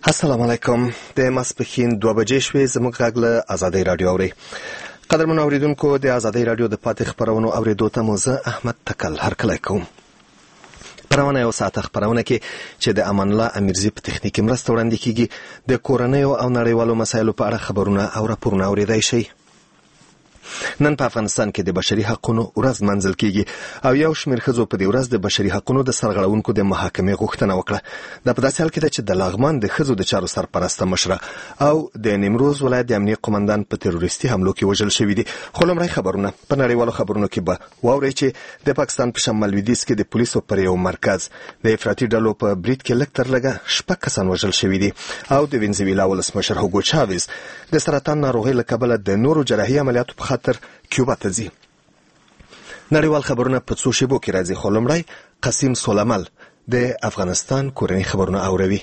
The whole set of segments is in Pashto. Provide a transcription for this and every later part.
السلام علیکم. د ماسپښین 2 بجې شوې. زموږ غږ له ازادۍ رادیو اوري. قدرمنو اوریدونکو، د ازادۍ رادیو د پاتې خبرونو اوریدو ته مو زه احمد تکل هرکلی کوم. خبرونه یو ساعته خبرونه کې چې د امان الله امیرزي په تخنیکي مرسته وړاندې کیږي. د کورنیو او نړیوالو مسایلو په اړه خبرونه او راپورونه اوریدای شئ. نن په افغانستان کې د بشري حقوقو ورځ منځل کیږي او یو شمېر ښځو په دې ورځ د بشري حقوقو د سرغړونکو د محاکمې غوښتنه وکړه. دا په داسې حال کې ده چې د لغمان د ښځو د چارو سرپرسته مشره او د نیمروز ولایت د امنیه قومندان په تروریستي حملو کې وژل شوي دي. خو لومړی خبرونه په نړیوالو خبرونو کې به واورئ چې د پاکستان په شمال لویدیځ کې د پولیسو پر یو مرکز د افراطي ډلو په برید کې لږ تر لږه 6 کسان وژل شوي دي او د وینزویلا ولسمشر هوګو چاویز د سرطان ناروغۍ له کبله د نورو جراحي عملیاتو په خاطر کیوبا ته ځي. نړیوال خبرونه په څو شیبو کې راځي، خو لومړی قاسم سولمل د افغانستان کورنی خبرونه اوروي.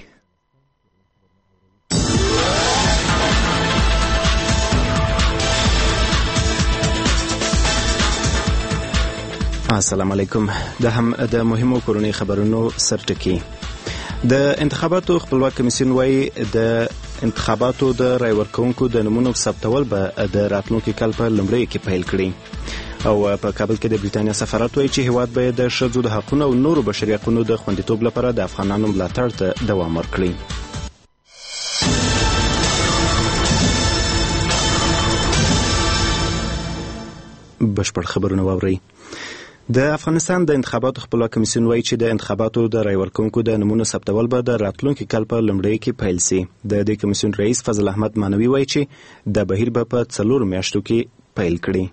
السلام علیکم. د مهمو کورنی خبرونو سرټکی. د انتخاباتو خپلواک کمیسیون وايي د انتخاباتو د رای ورکوونکو د نمونو ثبتول به د راتلونکي کال په لومړۍ کې پیل کړي. او په کابل کې د بریتانیا سفارت وايي چې هیواد به د ښځو د حقوقو او نورو بشري حقوقو د خوندیتوب لپاره د افغانانو ملاتړ ته دوام ورکړي. بشپړ خبرونه واورئ. د افغانستان د انتخاباتو خپلواک کمیسیون وايي چې د انتخاباتو د رای ورکوونکو د نمونو ثبتول به د راتلونکي کال په لومړۍ کې پیل سي. د دې کمیسیون رئیس فضل احمد مانوي وايي چې د بهیر به په 4 میاشتو کې پیل کړي.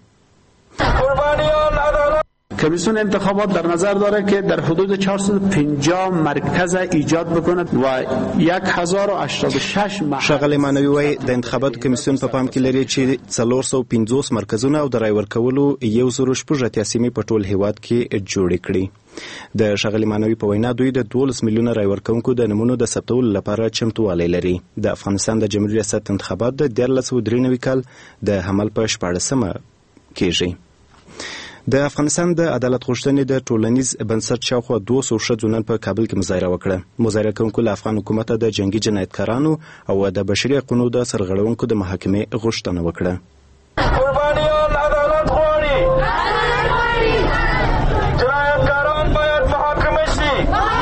کمیسیون انتخابات در نظر داره که در حدود 450 مرکز ایجاد بکند و 1086 ښاغلی مانوي وايي د انتخاباتو کمیسیون په پام کې لري چې 450 مرکزونه او د رای ورکولو 1080 سیمې په ټول هیواد کې جوړې کړي. د ښاغلی مانوي په وینا دوی د 12 میلیونه رای ورکوونکو د نمونو د ثبتولو لپاره چمتووالی لري. د افغانستان د جمهوریت ریاست انتخابات د 1393 کال د حمل په 14مه کېږي. د افغانستان د عدالت غوښتنې د ټولنیز بنسټ شاوخوا 200 ښځو نن په کابل کې مظاهره وکړه. مظاهره کوونکو له افغان حکومت د جنگي جنایتکارانو او د بشري حقوقو د سرغړونکو د محاکمې غوښتنه وکړه. قربانیان عدالت غواړي. جنایتکاران باید محاکمه شي.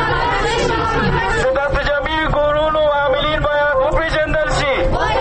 د جمعي کورونو عاملین باید وپېژندل شي.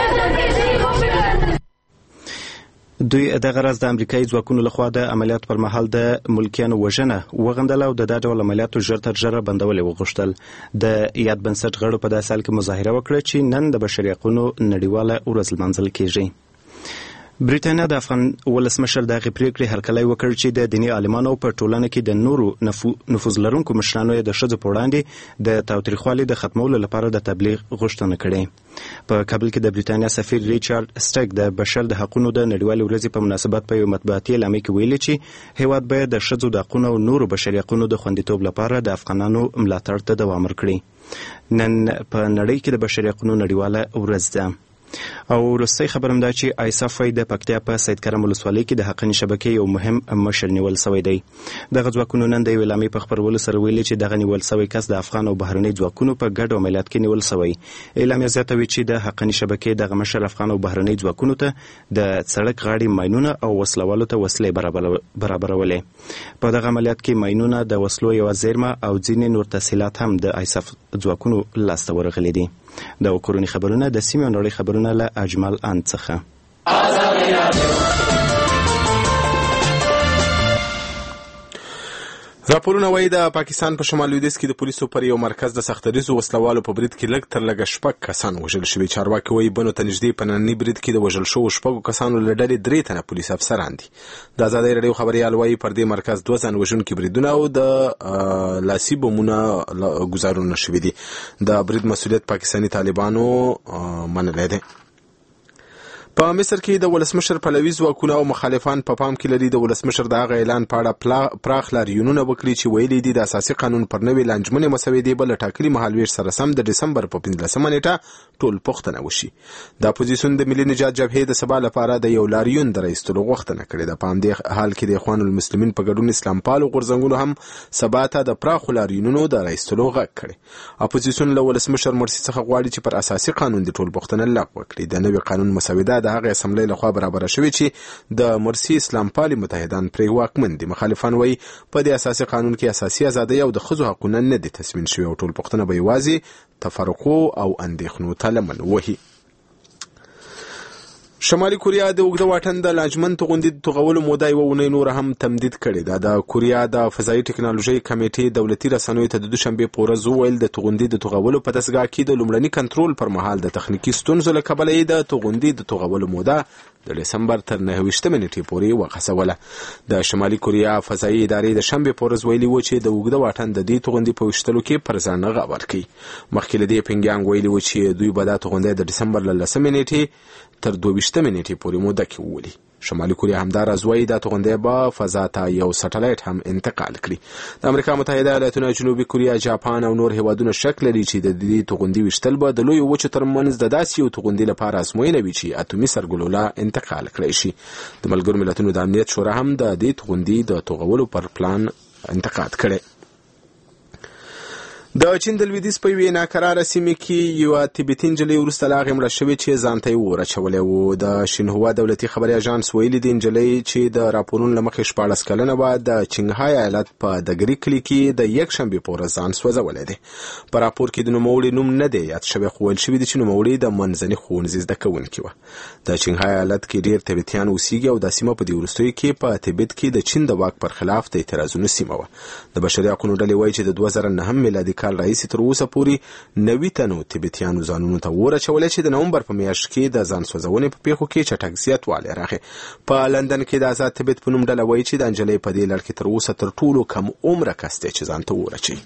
دوی دغه راز د امریکایي ځواکونو لخوا د عملیاتو پر مهال د ملکیانو وژنه وغندله او د دا ډول عملیاتو ژر تر ژره بندول وغوښتل. د یاد بنسټ غړو په داسې حال کې مظاهره وکړه چې نن د بشري حقوقو نړیواله ورځ لمانځل کیږي. بریتانیا د افغان ولسمشر دغه پریکړې هرکلی وکړ چې د دیني عالمانو په ټولنه کې د نورو نفوذ لرونکو مشرانو د ښځو په وړاندې د تاوتریخوالي د ختمولو لپاره د تبلیغ غوښتنه کړې. په کابل کې د بریتانیا سفیر ریچارډ سټک د بشر د حقوقو د نړیوالې ورځې په مناسبت په یو مطبوعاتي اعلامیه کې ویلي چې هیواد باید د ښځو د حقوقو او نورو بشري حقوقو د خوندیتوب لپاره د افغانانو ملاتړ ته دوام ورکړي. نن په نړۍ کې د بشري حقوقو نړیواله ورځ ده. او وروستۍ خبر هم دا چې ایساف وايي د پکتیا په سید کرم ولسوالۍ کې د حقاني شبکې یو مهم مشر نیول شوی دی. دغه ځواکونو نن د یو اعلامیې په خپرولو سره ویلي چې دغه نیول شوی کس د افغان او بهرنۍ ځواکونو په ګډ عملیات کې نیول شوی. اعلامیه زیاتوي چې د حقاني شبکې دغه مشر افغان او بهرنۍ ځواکونو ته د سړک غاړې ماینونه او وسلوالو ته وسلې برابرولې. په دغه عملیات کې ماینونه د وسلو یو زیرمه او ځینې نور تسهیلات هم د ایساف ځواکونو لاسته ورغلي دي. د کورنی خبرونه د سیمې او نړۍ خبرونه له اجمل ان څخه. راپورونه وايي د پاکستان په شمال لویدیځ کې د پولیسو پر یو مرکز د سختریزو وسلوالو په برید کې لږ تر لږه 6 کسان وژل شوي. چارواکي وايي بنو ته نږدې په ننني برید کې د وژل شوو 6 کسانو له ډلې 3 تنه پولیس افسران دي. د ازادۍ راډیو خبريال وايي پر دې مرکز 2 ځان وژونکي بریدونه او د لاسي بمونه ګزارونه شوي دي. د برید مسؤلیت پاکستاني طالبانو منلی دی. په مصر کې د ولسمشر پلوي ځواکونه او مخالفان په پام کې لري د ولسمشر د هغه اعلان په اړه پراخ لاریونونه وکړي چې ویلي دي د اساسي قانون پر نوې لانجمنې مسودې به له ټاکلي مهالویش سره سم د دسمبر په 15مه نیټه ټول پوښتنه وشي. د اپوزیسیون د ملي نجات جبهې د سبا لپاره د یو لاریون د رئیستلو غوښتنه کړې ده. په همدې حال کې د اخوان المسلمین په ګډون اسلام پالو غورځنګونو هم سبا ته د پراخو لاریونونو د رئیستلو غږ کړی. اپوزیسیون له ولسمشر مرسي څخه غواړي چې پر اساسي قانون د ټول پوښتنه لغوه کړي. د نوي قانون مسوده د هغې اسمبلۍ لخوا برابره شوې چې د مرسي اسلام پالي متحدان پرې واکمن دي. مخالفان وایي په دې اساسي قانون کې اساسي ازادۍ او د ښځو حقونه نه دي تضمین شوي او ټول پوښتنه به یوازې تفرقو او اندېښنو ته لمن وهي. شمالي کوریا د اوږده واټن د لاجمن توغندي د توغولو موده یوه اونۍ نوره هم تمدید کړې ده. د کوریا د فضایي ټکنالوژۍ کمیټې دولتي رسنیو ته د دوشنبې په ورځ وویل د توغندي د توغولو په دستګاه کې د لومړني کنټرول پر مهال د تخنیکي ستونزو له کبله یې د توغندي د توغولو موده د ډسمبر تر 29 نیټې پورې وغځوله. د شمالي کوریا فضایي ادارې د شنبې په ورځ ویلي و چې د اوږده واټن د دې توغندي په ویشتلو کې پر ځان غږ ورکوي. مخکې له دې پینګیانګ ویلي و چې دوی به دا توغندی د ډسمبر له 10 نیټې تر 22 نیټې پورې موده کې وولي. شمالي کوریا همداراز وایي دا توغندی به فضا ته یو سټلایټ هم انتقال کړي. د امریکا متحده ایالاتونه، جنوبي کوریا، جاپان او نور هیوادونه شک لري چې د دې توغندي ویشتل به د لویو وچو ترمنځ د داسې یو توغندي لپاره ازموینه وي چې اتومي سرګلوله انتقال کړی شي. د ملګرو ملتونو د امنیت شورا هم د دې توغندي د توغولو پر پلان انتقاد کړی. د چین د لویدیځ په یوې ناکراره سیمې کې یوه تبتي نجلۍ وروسته له هغې مړه شوې چې ځان ته یې اور اچولی و. د شینهوا دولتي خبري اژانس ویلي دي نجلۍ چې د راپورونو له مخې 14 کلنه وه د چنګهای ایالت په دګري کلي کې د یکشنبې په ورځ ځان سوځولی دی. په راپور کې د نوموړي نوم نه دی یاد شوی، خو ویل شوي دي چې نوموړي د منځني ښوونځي زده کوونکې وه. د چنګهای ایالت کې ډېر تبتیان اوسیږي او دا سیمه په دې وروستیو کې په تبت کې د چین د واک پر خلاف د اعتراضونو سیمه وه. د بشري حقونو ډلې وایي چې د 2009 میلادي کال راهیسې تر اوسه پورې 90 تنو تبتیانو ځانونو ته اور اچولی چې د نومبر په میاشت کې د ځان سوځونې په پیښو کې چټک زیاتوالی راغی. په لندن کې د آزاد تبت په نوم ډله وایي چې د نجلۍ په دې لړ کې تر اوسه تر ټولو کم عمره کس دی چې ځان ته اور اچوي.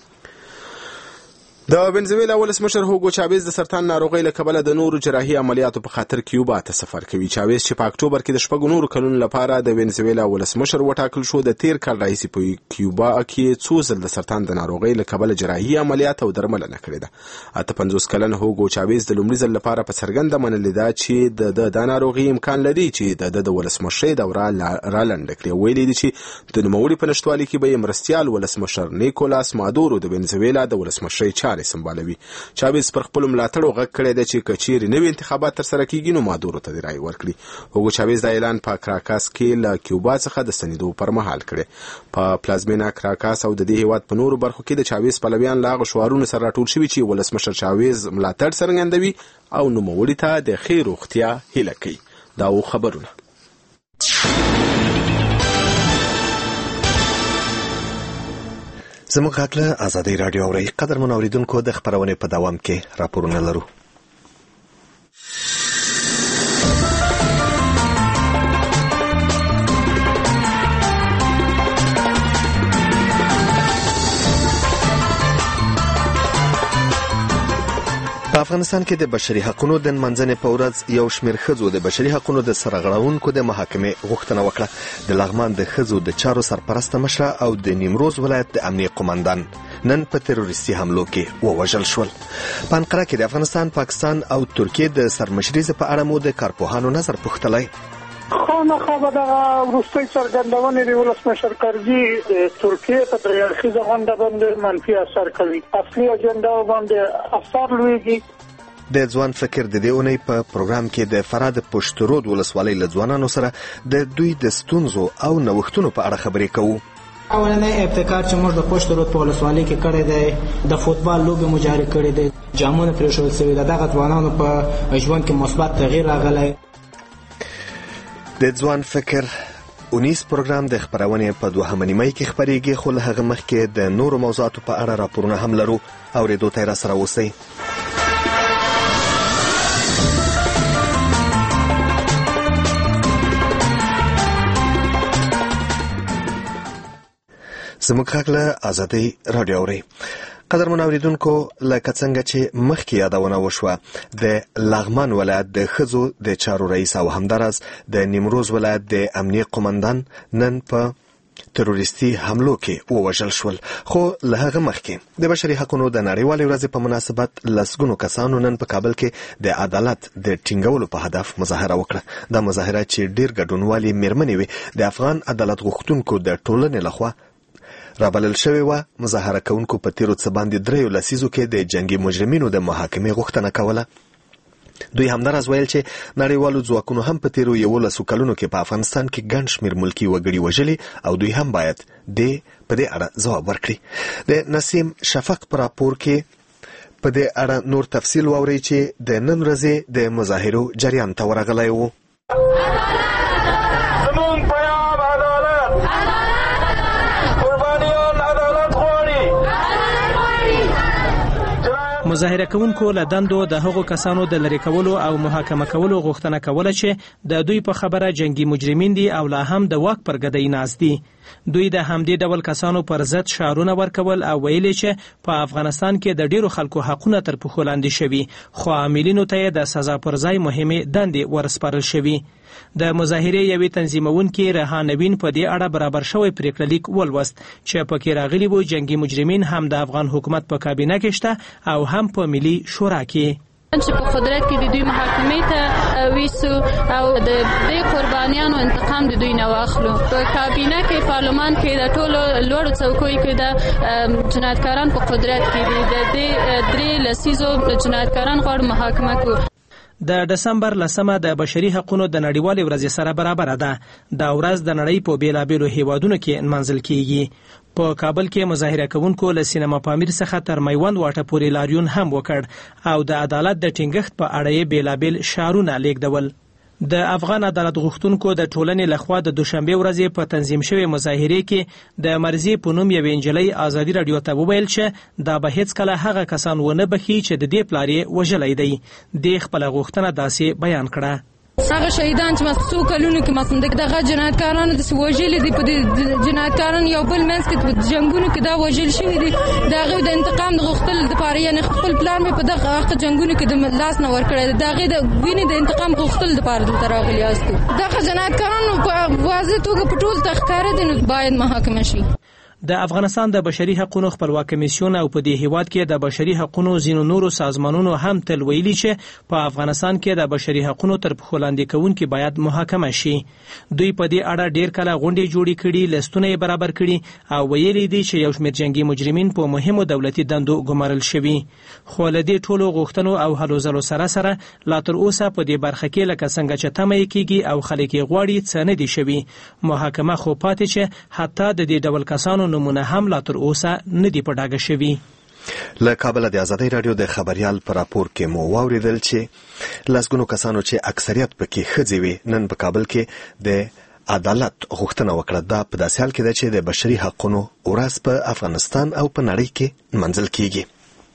د ونزویلا ولسمشر هوګو چاویز د سرطان ناروغۍ له کبله د نورو جراحي عملیاتو په خاطر کیوبا ته سفر کوي. چاویز چې په اکتوبر کې د 6 نورو کلونو لپاره د ونزویلا ولسمشر وټاکل شو، د تیر کال راهیسې په کیوبا کې څو ځل د سرطان د ناروغۍ له کبله جراحي عملیات او درملنه کړې ده. 58 کلن هوګو چاویز د لومړي ځل لپاره په څرګنده منلې ده چې د ناروغۍ امکان لري چې د ولسمشرۍ دوره را لنډه کړي. ویلي دي چې د نوموړي په نشتوالي کې به مرستیال ولسمشر نیکولاس مادورو د ونزویلا د ولسمشرۍ چارې سمبالوي. چاویز پر خپل ملاتړو غږ کړی دی چې کچېرې نوي انتخابات ترسره کیږي نو مادورو ته د رایې ورکړي. هوګو چاویز دا اعلان په کراکاس کې له کیوبا څخه د ستنېدو پر مهال کړی. په پلازمینا کراکاس او د دې هیواد په نورو برخو کې د چاویز پلویان له هغو شعارونو سره راټول شوي چې ولسمشر چاویز ملاتړ څرګندوي او نوموړي ته د ښې روغتیا هیله کوي. دا و خبرونه. زموږ غږ له ازادۍ راډیو اورئ. قدرمن اوریدونکو، د خپرونې په دوام کې راپورونه لرو. په افغانستان کې د بشري حقوقو د نمانځنې په ورځ یو شمېر ښځو د بشري حقوقو د سرغړونکو د محاکمې غوښتنه وکړه. د لغمان د ښځو د چارو سرپرسته مشره او د نیمروز ولایت د امنیه قومندان نن په تروریستي حملو کې ووژل شول. په انقره کې د افغانستان، پاکستان او ترکیې د سرمشریزې په اړه مو د کارپوهانو نظر پوښتلی. خامخا به دغه وروستۍ څرګندونې د ولسمشر کرزي د ترکیې په درې اړخیزه غونډه باندې منفي اثر کوي. اصلي اجنډا باندې اثر لویږي. د ځوان فکر د دې اونۍ په پروګرام کې د فراه د پشت رود ولسوالۍ له ځوانانو سره د دوی د ستونزو او نوښتونو په اړه خبرې کوو. اولنۍ ابتکار چې موږ د پشت رود په ولسوالۍ کې کړی دی، د فوتبال لوبې مو جاري کړې دي، جامونه پرېښودل سوي دي. دغه ځوانانو په ژوند کې مثبت تغییر راغلی. د ځوان فکر اونیس پروګرام د خبرونې په 2 نیمه کې خبرېږي، خو له هغه مخکې د نورو موضوعاتو په اړه راپورونه هم لرو. اورېدو ته را سره اوسئ. زموږ غږ له ازادۍ راډیو اورئ. قدرمن اوریدونکو، لکه څنګه چې مخکې یادونه وشوه، د لغمان ولایت د ښځو د چارو رئیس او همداراز د نیمروز ولایت د امنیه قومندان نن په تروریستي حملو کې ووژل شول. خو له هغه مخکې د بشري حقوقو د نړیوالې ورځې په مناسبت لسګونو کسانو نن په کابل کې د عدالت د ټینګولو په هدف مظاهره وکړه. دا مظاهره چې ډیر ګډونوالي میرمنې وي د افغان عدالت غوښتونکو د ټولنې لخوا رابلل شوی و. مظاهره کوونکو په تیرو څه باندې 3 لسیزو کې د جنگي مجرمینو د محاکمې غوښتنه کوله. دوی همداراز ویل چې نړیوالو ځواکونو هم په تیرو 11 کلونو کې په افغانستان کې ګڼ شمېر ملکي وګړي وژلي او دوی هم باید په دې اړه ځواب ورکړي. د نسیم شفق پر راپور کې په دې اړه نور تفصیل واورئ چې د نن ورځې د مظاهرو جریان ته ورغلی و. مظاهره کوونکو له دندو د هغو کسانو د لری کولو او محاکمه کولو غوښتنه کوله چې د دوی په خبره جنگي مجرمین دي او لا هم د واک پر ګدۍ ناست دي. دوی د همدې ډول کسانو پر ضد شعارونه ورکول او ویلي چې په افغانستان کې د ډیرو خلکو حقونه تر پښو لاندې شوي، خو عاملینو ته د سزا پر ځای مهمې دندې ورسپارل شوي. د مظاهرې یوې تنظیمونکي رهانوین په دې اړه برابر شوی پریکړه لیک ولوست چې پکې راغلي وو جنگي مجرمین هم د افغان حکومت په کابینه کې شته او هم په ملي شورا کې چې په قدرت کې د دوی محاکمې ته ویسو او د دې قربانیانو انتقام د دوی نه واخلو. په کابینه کې پارلمان کې د ټولو لوړو څوکیو کې د جنایتکاران په قدرت کې دي. د دې 3 لسیزو جنایتکاران غواړي محاکمه کړو. د دسمبر 10 د بشري حقوقو د نړیوالې ورځې سره برابر ده. دا ورځ د نړۍ په بیلابېلو هیوادونو کې نمانځل کیږي. په کابل کې مظاهره کوونکو له سینما پامیر څخه تر میوند واټه پورې لاریون هم وکړ او د عدالت د ټینګښت په اړه یې بیلابېل شعارونه لیږدول. د افغان عدالت غوښتونکو د ټولنې لخوا د دوشنبه ورځې په تنظیم شوی مظاهرې کې د مرزي په نوم یوې نجلۍ ازادي رادیو ته وویل چې دا به هیڅ کله هغه کسان ونه بخي چې د دې پلار یې وژلی دی. د خپل غوښتنه داسې بیان کړه. هغه شهیدان چې مسو کلونو کې مسند دغه جنایتکارانو د وژل دي، په جنایتکاران یو بل منځ کې په جنگونو کې دا وژل شوی دي. دغه د انتقام د غوښتل لپاره یعنی خپل پلان په دغه جنگونو کې د لاس نه ور کړی. دغه د وینې د انتقام غوښتل لپاره دلته راغلي یاستو. دغه جنایتکارانو په واضح توګه په ټول تخکاره دي نو باید محاکمه شي. د افغانستان د بشري حقوقو خپلواک کمیسیون او په دې هیواد کې د بشري حقوقو ځینو نورو سازمانونو هم تل ویلي چې په افغانستان کې د بشري حقوقو تر پښو لاندې کوونکي باید محاکمه شي. دوی په دې اړه ډیر کله غونډې جوړې کړي، لستونه یې برابر کړي او ویلي دي چې یو شمېر جنگي مجرمین په مهمو دولتي دندو ګمارل شوي. خو له دې ټولو غوښتنو او هلو ځلو سره لا تر اوسه په دې برخه کې لکه څنګه چې تمه کیږي او خلک یې غواړي څه نه دي شوي. محاکمه خو پاتې چې حتی د دې ډول کسانو نمونه هم لا تر اوسه نه دی په ډاګه شوي. له کابل د آزادۍ رادیو د خبريال پر راپور کې مو واوریدل چې لسګونو کسانو چې اکثریت پکې ښځې وي نن په کابل کې د عدالت غوښتنه وکړه. دا په داسې حال کې ده چې د بشري حقوقو ورځ په افغانستان او په نړۍ کې نمانځل کیږي.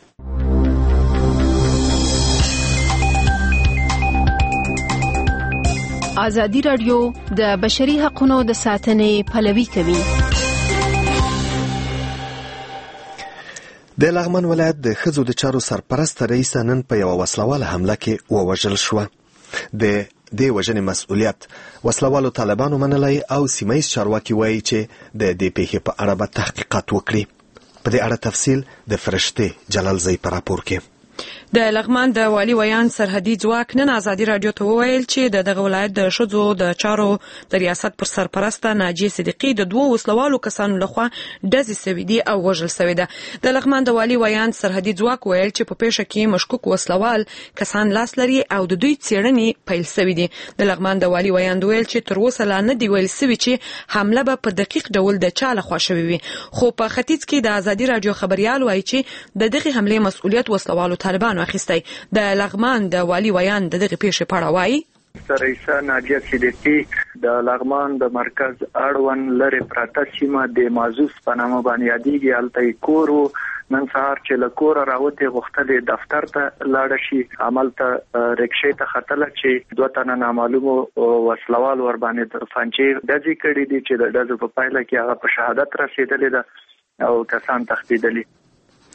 آزادي رادیو د بشري حقوقو د ساتنې پلوي کوي. د لغمان ولایت د ښځو د چارو سرپرست رئیس نن په یو وسلواله حمله کې ووژل شو. د دې وژنې مسؤلیت وسلوالو طالبانو منلی او سیمایي چارواکي وایي چې د دې پیښې په اړه به تحقیقات وکړي. په دې اړه تفصیل د فرشته جلال زئی په راپور کې. د لغمان د والي ویان سرحدي ځواک نن آزادي رادیو ته وویل چې دغه ولایت د ښځو د چارو د ریاست پر سرپرسته ناجیه صدیقي د 2 وسلوالو کسانو لخوا ډزې سوي دي او وژل سوي ده. د لغمان د والي ویان سرحدي ځواک ویل چې په پیښه کې مشکوک وسلوال کسان لاس لري او د دوی څېړنې پیل سوي دي. د لغمان د والي ویان ویل چې تر اوسه لا نه دی ویل سوي چې حمله به په دقیق ډول د چا لخوا شوې وي، خو په ختیځ کې د آزادي رادیو خبريال وایي چې د دغه حمله مسؤلیت وسلوالو طالبانو اخیستی. د لغمان د والي ویان د دغه پیښې په اړه وایي رئیسه ناجیه صدیقي د لغمان د مرکز اړوند لري پراته سیمه د مازوس په نامه باندې یادېږي. هلته کورو نن سهار چې له کوره راوتې غوښتلې دفتر ته لاړه شي، عملته رکشې ته ختله چې 2 تنه نامعلومو وسلوال ور باندې فنجې ډزې کړې دي چې د ډزو په پایله کې هغه په شهادت رسېدلې ده او کسان تښتېدلي.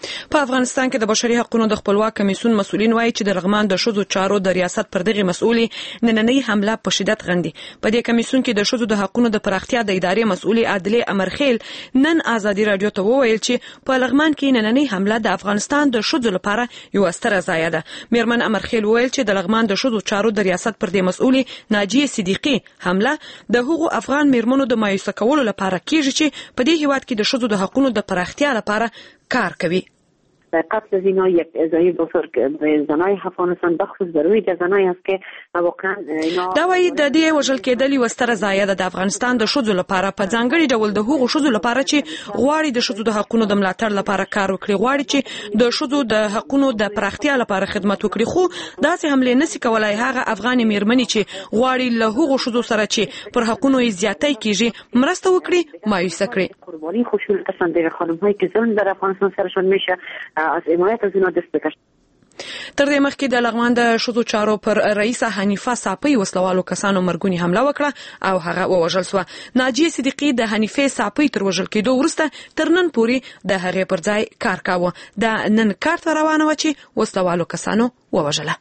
په افغانستان کې د بشري حقوقو د خپلواک کمیسیون مسؤلین وایي چې د لغمان د ښځو چارو د ریاست پر دغه مسؤلي نننۍ حمله په شدت غندي. په دې کمیسیون کې د ښځو د حقوقو د پراختیا د ادارې مسؤلې عادلې امرخیل نن آزادي رادیو ته وویل چې په لغمان کې نننۍ حمله د افغانستان د ښځو لپاره یو ستره ضایعه ده. میرمن امرخیل وویل چې د لغمان د ښځو چارو د ریاست پر دې مسؤلې ناجیه صدیقي حمله د هغو افغان میرمنو د مایوسه کولو لپاره کیږي چې په دې هیواد کې د ښځو د حقوقو د پراختیا لپاره کار کوي. قتل زنا یک ازای بزرگ به زنای افغانستان بخصوص ضروری د زنای است که واقعا دا وایي د دې وژل کېدل یو ستره ضایعه ده د افغانستان د ښځو لپاره په ځانګړي ډول د هغو ښځو لپاره چې غواړي د ښځو د حقوقو د ملاتړ لپاره کار وکړي، غواړي چې د ښځو د حقوقو د پراختیا لپاره خدمت وکړي، خو داسې حمله نشي کولای هغه افغان میرمنې چې غواړي له هغو ښځو سره چې پر حقوقو یې زیاتې کیږي مرسته وکړي مایوسه کړي. قربانی خوشحال کسان د خانم‌هایی که ظلم در افغانستان سرشان میشه از حمایت از اینا دست بکشن. تر دې مخکې د لغمان د ښځو چارو پر رئیسه حنیفه صاپۍ وسلوالو کسانو مرګونی حمله وکړه او هغه ووژل شوه. ناجیه صدیقي د حنیفې صاپۍ تر وژل کېدو وروسته تر نن پورې د هغې پر ځای کار کاوه. د نن کار ته روانه وه چې وسلوالو کسانو ووژله.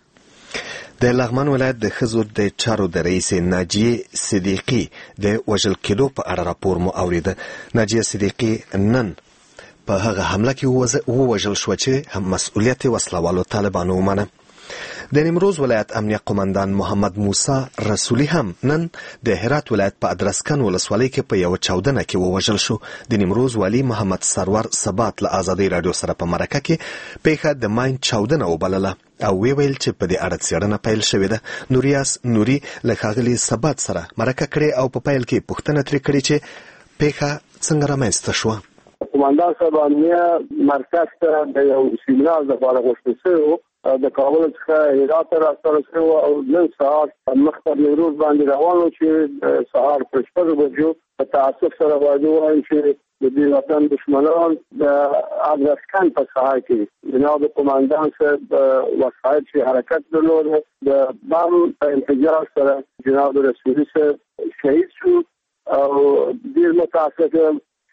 د لغمان ولایت د ښځو د چارو د رئیس ناجیه صدیقي د وژل کېدو په اړه راپور مو اورېده. ناجیه صدیقي نن په هغه حمله کې ووژل شوه چې هم مسؤلیت وسلوالو طالبانو ومنه. د نیمروز ولایت امنیه قومندان محمد موسی رسولی هم نن د هرات ولایت په ادرسکن ولسوالۍ کې په یو چاودنه کې ووژل شو. د نیمروز والی محمد سرور ثبات له آزادۍ رادیو سره په مرکه کې پیښه د ماین چاودنه وبلله او ویل چې په دې اړه څېړنه پیل شوې ده. نوریاس نوري له ښاغلي ثبات سره مرکه کړې او په پیل کې پوښتنه ترې کړې چې پیښه څنګه رامنځته شوه. قومندان صاحب امنیه مرکز ته د یو سیمینار لپاره غوښتل شوی د کابل څخه هرات ته راستل شوی او نن سهار مخکې نیمروز باندې روان و چې سهار په 6 بجو په تاسف سره واجب چې د دې وطن دشمنان د افغانستان په ساحه کې جناب قومندان صاحب وسایل چې حرکت درلود د بام په انفجار سره جناب رسولي صاحب شهید شو او ډیر متاسف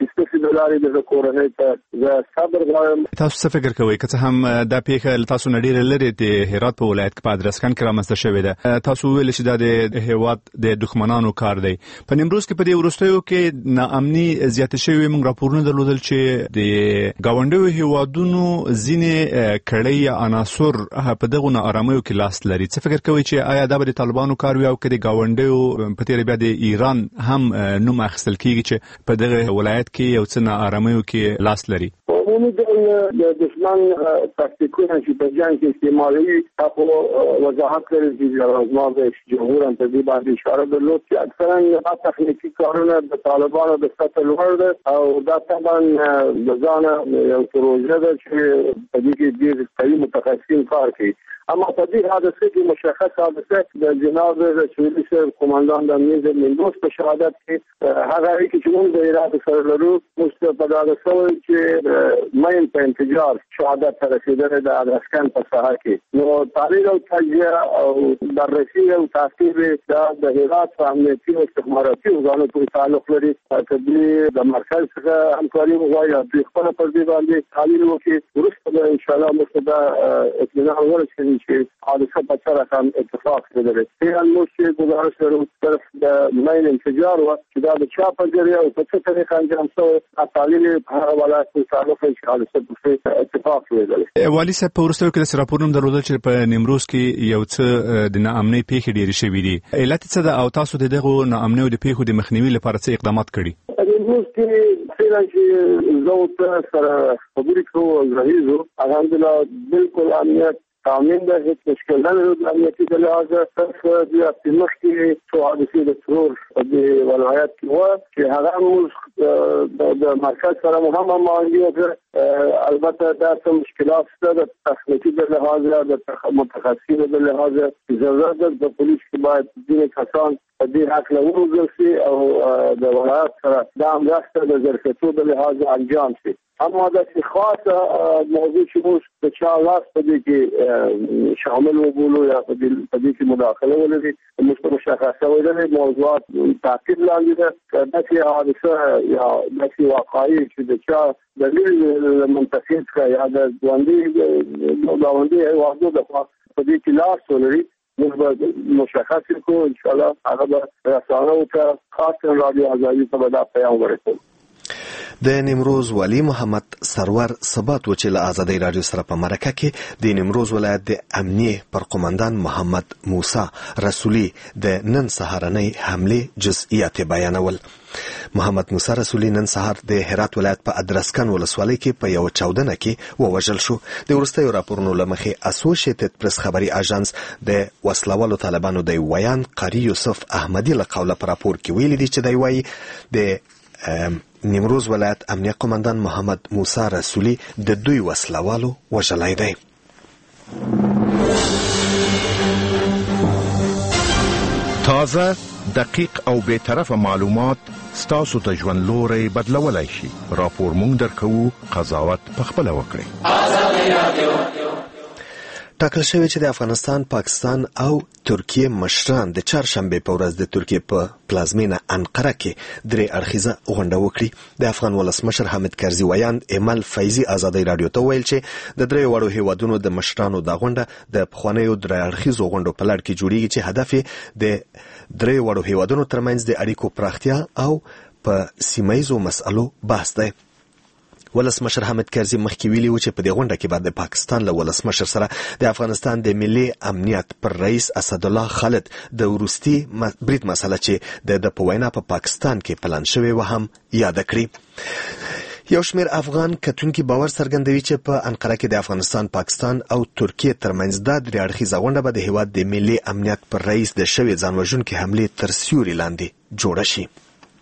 تاسو څه فکر کوئ که څه هم دا پیښه تاسو نه ډیره لري د هرات په ولایت کې په ادرسکن کې رامنځته شوې ده، تاسو ویل چې دا د هیواد د دښمنانو کار دی. په نیمروز کې په دې وروستیو کې ناامني زیاته شوې، موږ راپورونه درلودل چې د ګاونډیو هیوادونو ځینې کړۍ عناصر په دغه ناارامیو کې لاس لري. څه فکر کوئ چې آیا دا به د طالبانو کار وي او که د ګاونډیو په تېره بیا د ایران هم نوم اخیستل کیږي چې په دغه ولایت کې یو څه نااراميو کې لاس لري؟ عمومي د دشمن تاکتیکونه چې په جنگ کې استعمالوي تاسو وضاحت کړی چې رئیس جمهور هم په دې باندې اشاره درلود چې اکثرا تخنیکی کارونه د طالبانو د سطح لوړ ده او دا طبعا د ځان یو پروژه ده چې په دې کې ډېر قوي متخصصین کار کوي. اما په دې حادثه کې مشخص حادثه د جناب رسولي صاحب قومندان د امنیت د نیمروز په شهادت کې هغه چې موږ د هرات سره لرو مستفاده شوی چې ماین په انفجار شهادت ته رسیدل د ادرسکن په ساحه کې نو تاریخ او تجزیه او بررسي او تحقیق د هرات په امنیتي او استخباراتي ورځو پورې تعلق لري. چې د مرکز څخه همکاري وغواړي او د خپل پر دې باندې تعلیم وکړي ورسته ان شاء الله مستدا اطمینان ورسېږي چې حادثه په سره هم اتفاق کړی. ایران مو چې گزارش ورو طرف د ماین انفجار و چې دا د چا په ذریعہ او په څه طریقه انجام شو تعلیل هغه ولایت په تعلق کې حادثه په اتفاق کړی. والی صاحب په ورستو کې د راپورونو درلودل چې په نیمروز کې یو څه د ناامنۍ پیښې ډېرې شوې دي. علت څه ده او تاسو د دغه ناامنۍ د پیښو د مخنیوي لپاره څه اقدامات کړي؟ نیمروز کې فعلا چې زه سره خبرې کوم رئیسو الحمدلله بالکل امنیت تامین ده، هیڅ مشکل نه لري د امنیتي د لحاظه. صرف د اپتیمخ کې څو حادثې د ترور په دې ولایت کې و چې هغه موږ د مرکز سره هم هماهنګي وکړه. البته دا څه مشکلات شته د تخنیکي د لحاظه د متخصصینو د لحاظه ضرورت ده د پولیس کې باید ځینې کسان په دې حق له وروزل شي او د ولایت سره دا مرسته د ظرفیتو د لحاظه انجام شي. اما د خاصه موضوع چې موږ د چا لاس په دې کې شامل وبولو یا په دې کې مداخله ولري موږ په مشخصه ولري موضوعات تعقیب لاندې ده د حادثه یا د واقعي چې د چا دلیل منتفع کا یا د ځواني واحدو د په دې کې لاس ولري موږ مشخص کو ان شاء الله هغه به رسانه او ته خاص رادیو آزادي ته به دا پیغام ورسوي. د نیمروز والی محمد سرور ثبات و چې له آزادۍ رادیو سره په مرکه کې د نیمروز ولایت د امنیه پر قومندان محمد موسی رسولی د نن سهارنۍ حمله جزئیات بیانول. محمد موسی رسولی نن سهار د هرات ولایت په ادرسکن ولسوالۍ کې په یو چاودنه کې ووژل شو. د وروستیو راپورونو له مخې اسوسییټډ پریس خبري اژانس د وسلوالو طالبانو د ویان قاری یوسف احمدی له قوله په راپور کې ویلي دي چې دی وایي د نیمروز ولایت امنیه قومندان محمد موسی رسولی د دوی وسلوالو وژلی دی. تازه، دقیق او بی‌طرفه معلومات ستاسو ته ژوند لوری بدلولی شي. راپور مونږ درکوو، قضاوت پخپله وکړئ. ټاکل شوی چې د افغانستان، پاکستان او ترکیه مشران د چهارشنبه په ورځ د ترکیه په پلازمینه انقره کې درې اړخیزه غونډه وکړي. د افغان ولسمشر حامد کرزي ویاند ایمل فیضي آزادۍ رادیو ته ویل چې د درې وړو هیوادونو د مشرانو دا غونډه د پخوانیو درې اړخیزو غونډو په لړ کې جوړیږي چې هدف یې د درې وړو هیوادونو ترمنځ د اړیکو پراختیا او په سیمه‌ییزو مسألو بحث دی. ولسمشر حامد کرزي مخکې ویلي و چې په دې غونډه کې به د پاکستان له ولسمشر سره د افغانستان د ملي امنیت پر رئیس اسدالله خالد د وروستي برید مسله چې د په وینا په پاکستان کې پلان شوی و هم یاد کړي. یو شمېر افغان کتونکي باور څرګندوي چې په انقره کې د افغانستان، پاکستان او ترکیه ترمنځ دا درې اړخیزه غونډه به د هیواد د ملي امنیت پر رئیس د شوې ځانوژونکې حملې تر سیوري لاندې جوړه شي.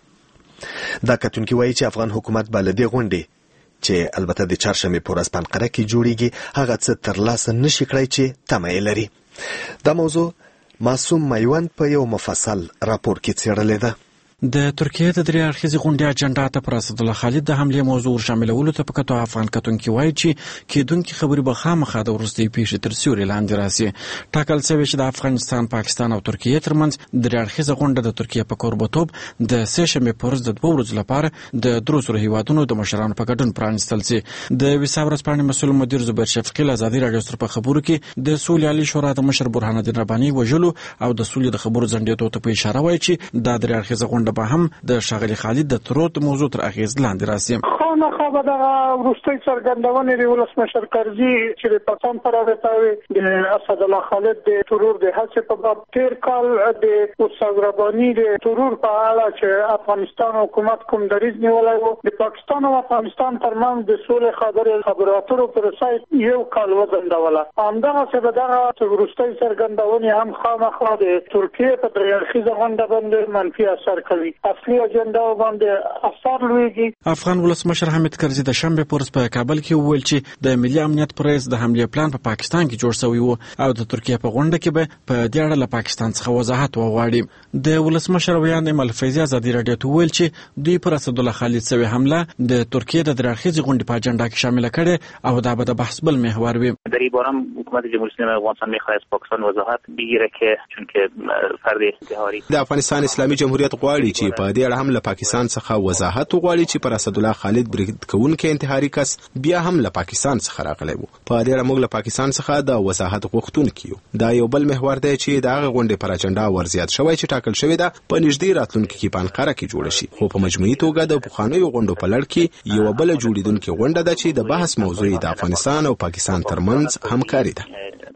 دا کتونکي وایي چې افغان حکومت به له دې غونډې چې البته د چهارشنبې په ورځ په انقره کې جوړیږي هغه څه ترلاسه نشي کړی چې تمه یې لري. دا موضوع معصوم میوند په یو مفصل راپور کې څېړلې ده. د ترکیه د درې اړخیزې غونډې اجنډا ته پر اسدالله خالد د حملې موضوع شاملولو ته په کتو افغان کتونکي وایي چې کېدونکې خبرې به خامخا د وروستۍ پیښې تر سیوري لاندې راسي. ټاکل شوی چې د افغانستان، پاکستان او ترکیه ترمنځ درې اړخیزه غونډه د ترکیه په کوربه‌توب د سه شنبې په ورځ د 2 ورځو لپاره د درو سرو هیوادونو د مشرانو په ګډون پرانیستل شي. د ویسا ورځپاڼې مسؤل مدیر زبیر شفیقي له آزادۍ رادیو سره په خبرو کې د سولې عالي شورا د مشر برهان الدین رباني وژلو او د سولې د خبرو ځنډېدو ته په اشاره وایي چې دا درې اړخیزه غونډه به هم د ښاغلي خالد د تروت موضوع تر اغیز لاندې راسي. خامخا به دغه وروستۍ څرګندونې د ولسمشر کرزي چې د پاکستان پر رابطه د اسدالله خالد د ترور د هڅې په باب تیر کال د استاد رباني د ترور په اړه چې افغانستان حکومت کوم دریځ نیولی و د پاکستان او افغانستان ترمنځ د سولې خبرو اترو پروسه یو کال وځنډوله. همدغسې به دغه وروستۍ څرګندونې هم خامخا د ترکیې په درې اړخیزه غونډه باندې منفي اثر کوي. اصلي اجنډا باندې اثر لویږي. افغان ولسمشر حامد کرزي د شنبې په ورځ په کابل کې وویل چې د ملي امنیت پر رئیس د حملې پلان په پاکستان کې جوړ شوی و او د ترکیه په غونډه کې به په دې اړه له پاکستان څخه وضاحت وغواړي. د ولسمشر ویاند ایمل فیضي آزادۍ رادیو ته وویل چې دوی پر اسدالله خالد شوی حمله د ترکیه د درې اړخیزې غونډې په اجنډا کې شامل کړي او دا به د بحث بل محور وي. در این باره حکومت جمهوری اسلامی افغانستان می‌خواهد از پاکستان وضاحت بگیره که چون که فرد انتحاری د افغانستان اسلامي جمهوریت غواړي چې په دې اړه هم له پاکستان څخه وضاحت وغواړي چې پر اسدالله خالد برید کوونکی انتحاري کس بیا هم له پاکستان څخه راغلی و. په دې اړه موږ له پاکستان څخه د وضاحت غوښتونکي یو. دا یو بل محور دی چې د هغه غونډې پر اجنډا ورزیات شوی چې ټاکل شوی ده په نږدې راتلونکي کې په انقره کې جوړه شي. خو په مجموعي توګه د پخوانیو غونډو په لړ کې یو بل جوړیدونکي غونډه ده چې د بحث موضوع د افغانستان او پاکستان ترمنځ همکاري ده.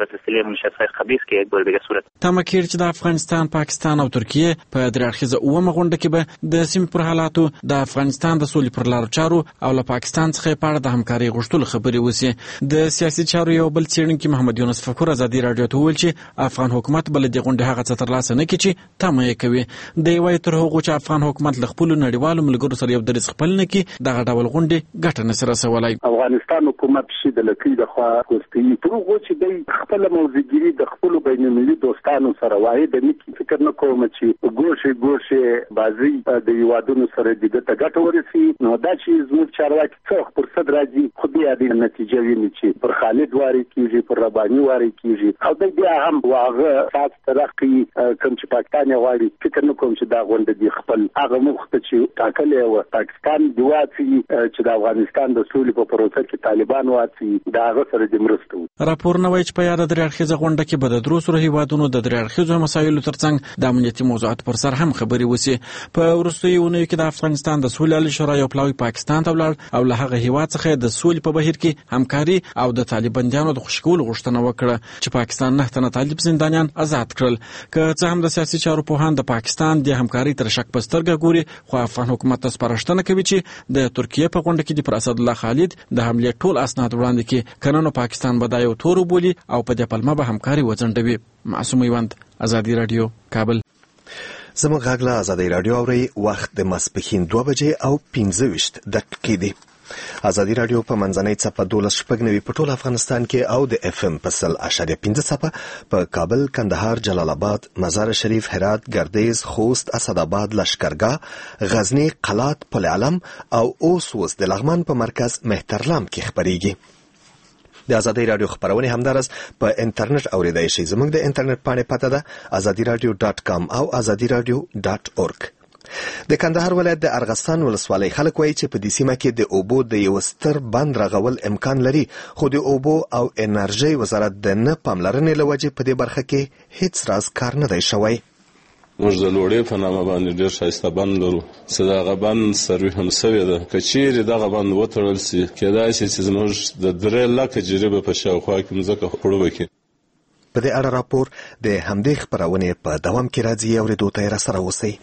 تمه کېږي چې د افغانستان، پاکستان او ترکیه په درې اړخیزه اومه غونډه کې به د سیمې پر حالاتو، د افغانستان د سولې پر لارو چارو او له پاکستان څخه په اړه د همکارۍ غوښتلو خبرې وشي. د سیاسي چارو یو بل څېړونکي محمد یونس فکر آزادۍ رادیو ته وویل چې افغان حکومت به له دې غونډې هغه څه ترلاسه نه کړي چې تمه یې کوي. دی وایي تر هغو چې افغان حکومت له خپلو نړیوالو ملګرو سره یو دریځ خپل نه کړي دغه ډول غونډې ګټه نشي رسولی. افغانستان حکومت چې د لکۍ د خوا کوستوي تر هغو چې دی خپله موضوعګیري د خپلو بین المللي دوستانو سره واحد نه کړي. فکر نه کوم چې ګوښې بازۍ د هیوادونو سره د ته ګټه ورسي. نو دا چې زموږ زموږ چارواکي څه فرصت راځي خو بیا د نتیجه ویني چې پر خالد واری کیږي پر رباني واری کیږي او د بیا هم واغه سات ترقی کوم چې پاکستان غواړي فکر نه کوم چې دا غونډه دی خپل هغه مخته چې ټاکلې و پاکستان دی واڅي چې د افغانستان د سولې په پروسه کې طالبان واڅي دا هغه سره د مرستو راپور نه وایي چې په یاد درې اړخیزه غونډه کې به د درو سره هیوادونو د درې اړخیزو مسایلو ترڅنګ د امنیتي موضوعات پر سر هم خبرې وشي په وروستیو اونیو کې د افغانستان د سولې عالی شورا یو پلاوی پاکستان ته ولاړ او له هغه هیواد څخه د سولې په بهیر کې همکاري او د طالبانیانو د خوشکول غوښتنه وکړه چې پاکستان نه تنه طالب زندانیان آزاد کړل که څه هم د سیاسي چارو پوهان د پاکستان د همکاري تر شک په سترګه ګوري خو افغان حکومت ته سپارښتنه کوي چې د ترکیه په غونډه کې د اسد الله خالد د حمله ټول اسناد وړاندې کړي کنه نو پاکستان به دا یو تور بولی او په دې پلمه به همکاري وځنډوي. معصوم ایوند، ازادي رادیو، کابل. زموږ غږ له ازادي رادیو اوري وخت د ماسپښین 2 بجې او 15 دقیقې دی. ازادي رادیو په منځنۍ څپه 12.9 په ټول افغانستان کې او د اف ام په 100.5 څپه په کابل، کندهار، جلال آباد، مزار شریف، هرات، ګردیز، خوست، اسداباد، لشکرګاه، غزنی، قلات، پل علم او اوس د لغمان په مرکز مهترلام کې خبريږي. د ازادي رادیو خبرونه همدارس په انټرنیټ اوریدای شئ. زموږ د انټرنیټ پاڼې پته ده azadiradio.com او azadiradio.org. د کندهار ولایت د ارغستان ولسوالۍ خلک وایي چې په دې سیمه کې د اوبو د یو ستر بند رغول امکان لري خو د اوبو او انرژي وزارت د نه پاملرنې له وجې په دې برخه کې هیڅ راز کار نه دی شوی. موږ د لوړې په نامه باندې ډېر ښایسته بند لرو چې دغه بند سروي هم سوې ده. که چیرې دغه بند وتړل سي کېدای شي چې زموږ د 3 لکه جریبه په شاوخوا کې مځکه خړوبه کړي. په دې اړه راپور د همدې خپرونې په دوام کې راځي. اورېدو ته یې راسره اوسئ.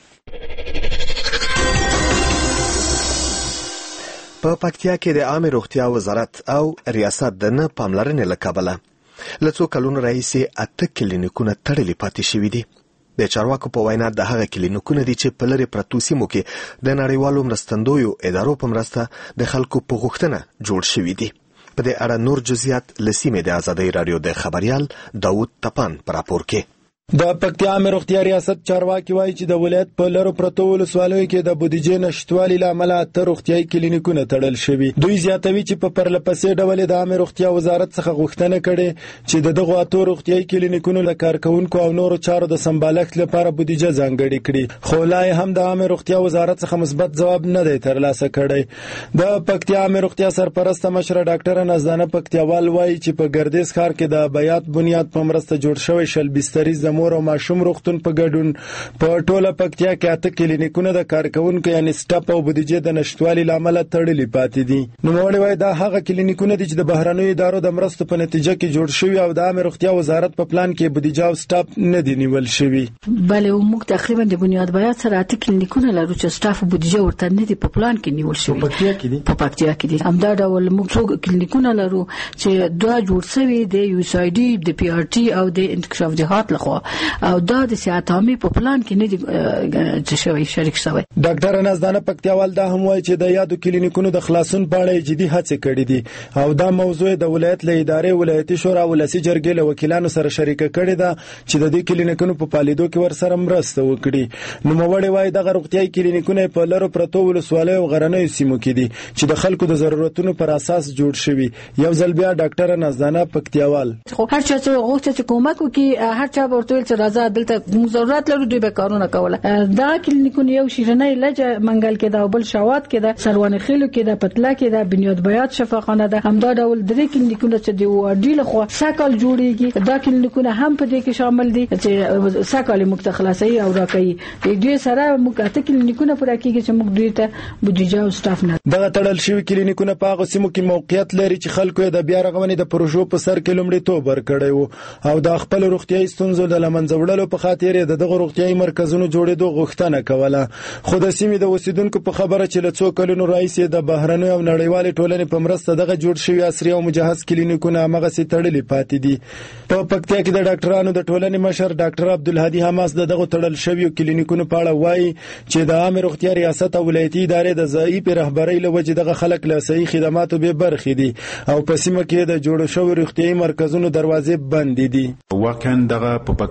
په پکتیا کې د عامه روغتیا وزارت او ریاست د نه پاملرنې له کبله له څو کلونو راهیسې 8 کلینیکونه تړلي پاتې شوي دي. د چارواکو په وینا د هغه کلینیکونه دي چې په لرې پرتو سیمو کې د نړیوالو مرستندویو ادارو په مرسته د خلکو په غوښتنه جوړ شوي دي. په دې اړه نور جزئیات له سیمې د ازادي رادیو د خبريال داوود تپان په راپور کې. د پکتیا عامه روغتیا ریاست چارواکي وایي چې د ولایت په لرو پرتو ولسوالیو کې د بودیجې نشټوالي له امله 8 روغتیايي کلینیکونه تړل شوي. دوی زیاتوي چې په پرلپسې ډول د عامه روغتیا وزارت څخه غوښتنه کړې چې د دغه 8 روغتیايي کلینیکونو له کارکونکو او نورو چارو د سمبالښت لپاره بودیجه ځانګړې کړي خو لا هم د عامه روغتیا وزارت څخه مثبت ځواب نه دی ترلاسه کړی. د پکتیا عامه روغتیا سرپرست مشره ډاکټر نازدانه پکتیوال وایي چې په ګردیز ښار کې د بیات بنیاد په مرسته جوړ شوی شل بستري مور او ماشوم روغتون په ګډون په ټوله پکتیا کې 8 کلینیکونه د کارکونکو یعنی سټاپ او بودیجې د نشټوالي لامل تړلي پاتې دي. نو موږ وایي دا هغه کلینیکونه دي چې د بهرنیو ادارو د مرستو په نتیجه کې جوړ شوي او د عامه روغتیا وزارت په پلان کې بودیجه او سټاپ نه دي نیول شوي. بله موږ تقریبا د بنیاد بیات سره 8 کلینیکونه لرو چې سټاف او بودیجه ورته نه دي په پلان کې نیول شوي. په پکتیا کې دي همدا ډول موږ څو کلینیکونه لرو چې دوه جوړ شوي د یو اس ای ډي د پی ار ټي او د انکشاف جهات لخوا او دا د سیاتامي په پلان کې نه دي شوی شریک شوی. ډاکټر نازدانه پکتیوال دا هم وایي چې د یادو کلینیکونو د خلاصون په اړه جدي هڅې کړې دي او دا موضوع د ولایت له ادارې ولایتي شورا ولسی جرګې له وکیلانو سره شریکه کړې ده چې د دې کلینیکونو په پالیدو کې ورسره مرسته وکړي. نو موړی وایي د روغتیايي کلینیکونه په لرو پرتو ولسوالیو او غرنیو سیمو کې دي چې د خلکو د ضرورتونو پر اساس جوړ شوي. یو ځل بیا ډاکټر نازدانه پکتیوال هر چا چې غوښتل چې کومک وکړي هر چا ورته چې راځه دلته ضرورت لرو دوی به کارونه کوله. دا کلینیکونه یو شیرنۍ لجه منګل کې دا بل شاوات کې دا سروان خیلو کې دا پتلا کې دا بنیاد بیات شفاخانه ده همدا ډول درې کلینیکونه چې دی وړي له خو ساکل جوړیږي. دا کلینیکونه هم په دې کې شامل دي چې ساکل متخلصي او راکې دوی سره موږ ته کلینیکونه پوره کیږي چې موږ دوی ته بودیجه او سټاف نه. دا تړل شوی کلینیکونه په هغه سیمو کې موقعیت لري چې خلکو د بیا رغونې د پروژو په سر کې لومړیتوب ورکړی وو او د خپل روغتیايي ستونزو د لمنځوړلو په خاطر دغه روغتیايي مرکزونو جوړېدو غوښتنه کوله. خو د سیمې د اوسیدونکو په خبره چې له څو کلونو راهیسې د بهرنیو او نړیوالې ټولنې په مرسته دغه جوړ شوي عصري او مجهز کلینیکونه هماغسې تړلي پاتې دي. په پکتیا کې د ډاکټرانو د ټولنې مشر ډاکټر عبدالهادي حماس دغه تړل شویو کلینیکونو په اړه وایي چې د عامه روغتیا ریاست او ولایتي ادارې د ضعیف رهبرۍ له وجې دغه خلک له صحیح خدماتو بې برخې دي او په سیمه کې د جوړ شویو روغتیايي مرکزونو دروازې بندې دي. واقعا دغه په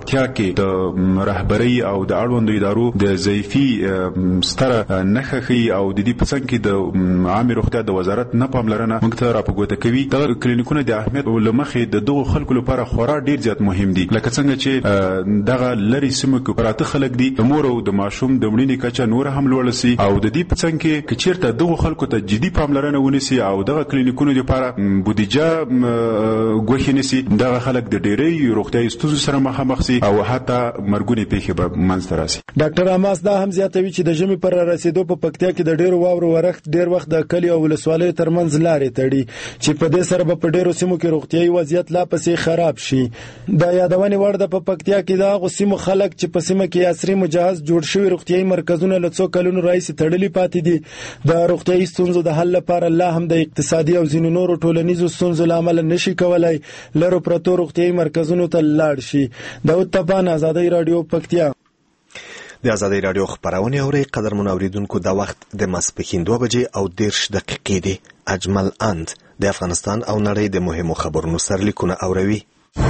پکتیا کې د رهبرۍ او د اړوندو ادارو د ضعیفي ستره نښه ښیي او د دې په څنګ کې د عامه روغتیا د وزارت نه پاملرنه موږ ته راپورته کوي. دغه کلینیکونه د اهمیت له مخې د دغو خلکو لپاره خورا ډیر زیات مهم دي، لکه څنګه چې دغه لري سیمو کې پراته خلک دي، د مور او د ماشوم د مړینې کچه نور هم لوړه سي او د دې په څنګ کې چیرته دغه خلکو ته جدي پاملرنه ونیسي او دغه کلینیکونو لپاره بودیجه ګوښه نسی، دغه خلک د ډېرې روغتیايي ستونزو سره مخامخ سي او حتی مرګونې پیښې به منځته راسي. ډاکټر حماس دا هم زیاتوي چې د ژمي پر رسیدو په پکتیا کې د ډېرو واورو ورښت ډېر وخت د کلی او ولسوالیو ترمنځ لارې تړي چې په دې سره به په ډېرو سیمو کې روغتیايي وضعیت لا پسې خراب شي. دا یادونې وړ ده په پکتیا کې د هغو سیمو خلک چې په سیمه کې عصري مجهز جوړ شوي روغتیايي مرکزونه له څو کلونو راهیسې تړلي پاتې دي، د روغتیايي ستونزو د حل لپاره لا هم د اقتصادي او ځینو نورو ټولنیزو ستونزو له امله نشي کولای لرو پرتو روغتیايي مرکزونو ته لاړ شي. داود طبان، آزادۍ رادیو، پکتیا. د آزادۍ رادیو خبرونه اوري. قدرمن اوریدونکو، د وخت د ماسپښین 2:30 دي. اجمل اند د افغانستان او نړۍ د مهمو خبرونو سرلیکونه اوروي.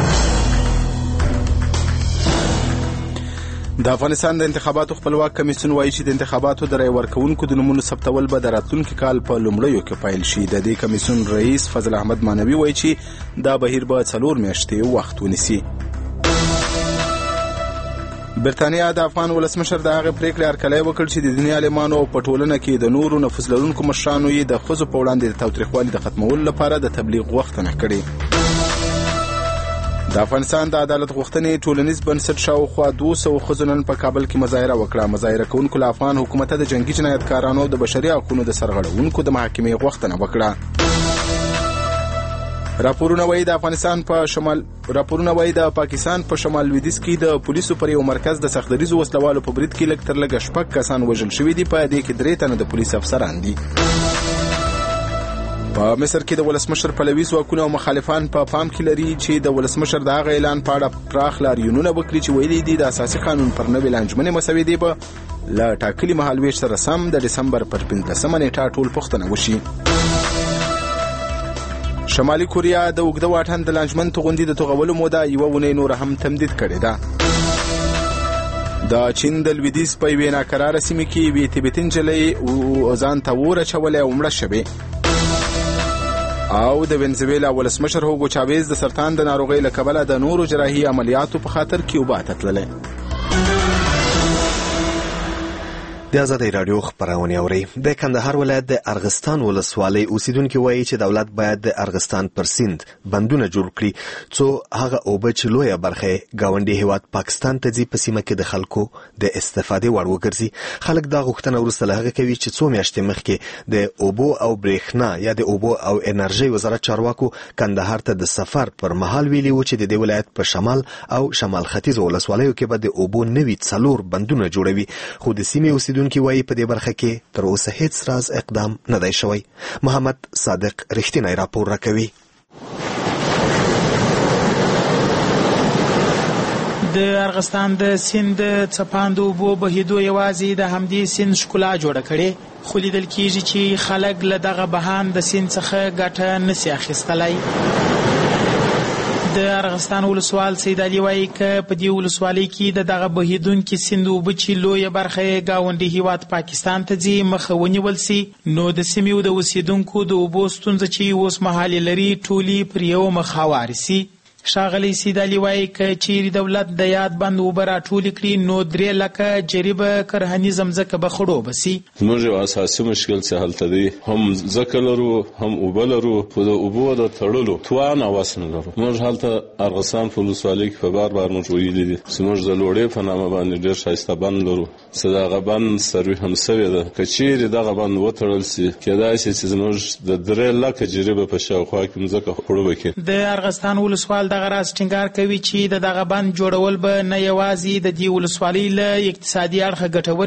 د افغانستان د انتخاباتو خپلواک کمیسیون وایي چې د انتخاباتو د رای ورکوونکو د نومونو ثبتول به د راتلونکي کال په لومړیو کې پیل شي. د دې کمیسیون رئیس فضل احمد مانوي وایي چې دا بهیر به 4 میاشتې وخت ونیسي. برتانیا د افغان ولسمشر د هغه پریکړې هرکلی وکړ چې د دیني عالمانو په ټولنه کې د نورو نفوذ لرونکو مشرانو یې د ښځو په وړاندې د تاوتریخوالي د ختمولو لپاره د تبلیغ غوښتنه کړې. د افغانستان د عدالت غوښتنې ټولنیز بنسټ شاوخوا 200 ښځو نن په کابل کې مظاهره وکړه. مظاهره کوونکو له افغان حکومت د جنگي جنایتکارانو د بشري حقوقو د سرغړونکو د محاکمې غوښتنه وکړه. راپورونه وایي د پاکستان په شمال لویدیځ کې د پولیسو پر یو مرکز د سختدریزو وسلوالو په برید کې لږ تر لږه 6 کسان وژل شوي دي، په دې کې 3 تنه د پولیس افسران دي. په مصر کې د ولسمشر پلوي ځواکونه او مخالفان په پام کې لري چې د ولسمشر د هغه اعلان په اړه پراخ لاریونونه وکړي چې ویلي دي د اساسي قانون پر نوې لانجمنې مسودې به له ټاکلي مهالویش سره سم د ډسمبر پر 15 نیټه ټول پوښتنه وشي. شمالي کوریا د اوږده واټن د لانجمن توغندي د توغولو موده 1 اونۍ نور هم تمدید کړې ده. د چین د لویدیځ په یوې ناکراره سیمه کې یوې تبتي نجلۍ ځان ته اور اچولی او مړه شوې. او د وینزویلا ولسمشر هوګو چاویز د سرطان د ناروغۍ له کبله د نورو جراحي عملیاتو په خاطر کیوبا ته تللی. د آزادۍ رادیو خبرونه اوري. د کندهار ولایت د ارغستان ولسوالۍ اوسیدونکو وایي چې دولت باید د ارغستان پر سیند بندونه جوړ کړي څو هغه اوبه چې لویه برخه گاونډي هیواد پاکستان ته ځي په سیمه کې د خلکو د استفادې وړ وګرځي. خلک دا غوښتنه وروسته له هغه کوي چې 2 میاشتې مخکې د اوبو او برېښنا یا د اوبو او انرژي وزارت چارواکو کندهار ته د سفر پر مهال ویلي و چې د دې ولایت په شمال او شمال ختیځ ولسوالیو کې به د اوبو نوي 4 بندونه جوړوي، خو د سیمې اوسیدونکو وایي په دې برخه کې تر اوسه هیڅ راز اقدام نه دی شوی. محمد صادق رښتینی راپور راکوي. د ارغستان د سیند څپاندو اوبو بهیدو یوازې د همدې سیند ښکلا جوړه کړې، خو لیدل کېږي چې خلک له دغه بهان د سیند څخه ګټه نشي اخیستلی. د ارغستان ولسوال سید علي وایي که په دې ولسوالۍ کې دغه بهیدونکي سیند اوبه چې لویه برخه یې ګاونډي هیواد پاکستان ته ځي مخه ونیول سي، نو د سیمې د اوسیدونکو د اوبو ستونزه چې اوس مهال لري ټولې پر یو مخ هوارې سي. ښاغلی سید علي وایي که چیرې دولت د یاد بند اوبه راټولې کړي نو 3 لکه جریبه کرهنیزه مځکه به خړوبه سي. زموږ یو اساسي مشکل چې هلته دی، هم ځمکه لرو هم اوبه لرو، خو د اوبو د تړلو توان او وس نه لرو. موږ هلته ارغستان په ولسوالۍ کې په بار موږ ویلي دي چې موږ د لوړې په نامه باندې ډېر ښایسته بند لرو چې دغه بند سروي هم سوې ده. که چیرې دغه بند وتړل سي کیدای شي چې زموږ د 3 لکه جریبه په شاوخوا کې مځکه خړوبه کړي. د ارغستان ولسوال دغه راز ټینګار کوي چې دغه بند جوړول به نه یوازې د دې ولسوالۍ له اقتصادي اړخه ګټور وي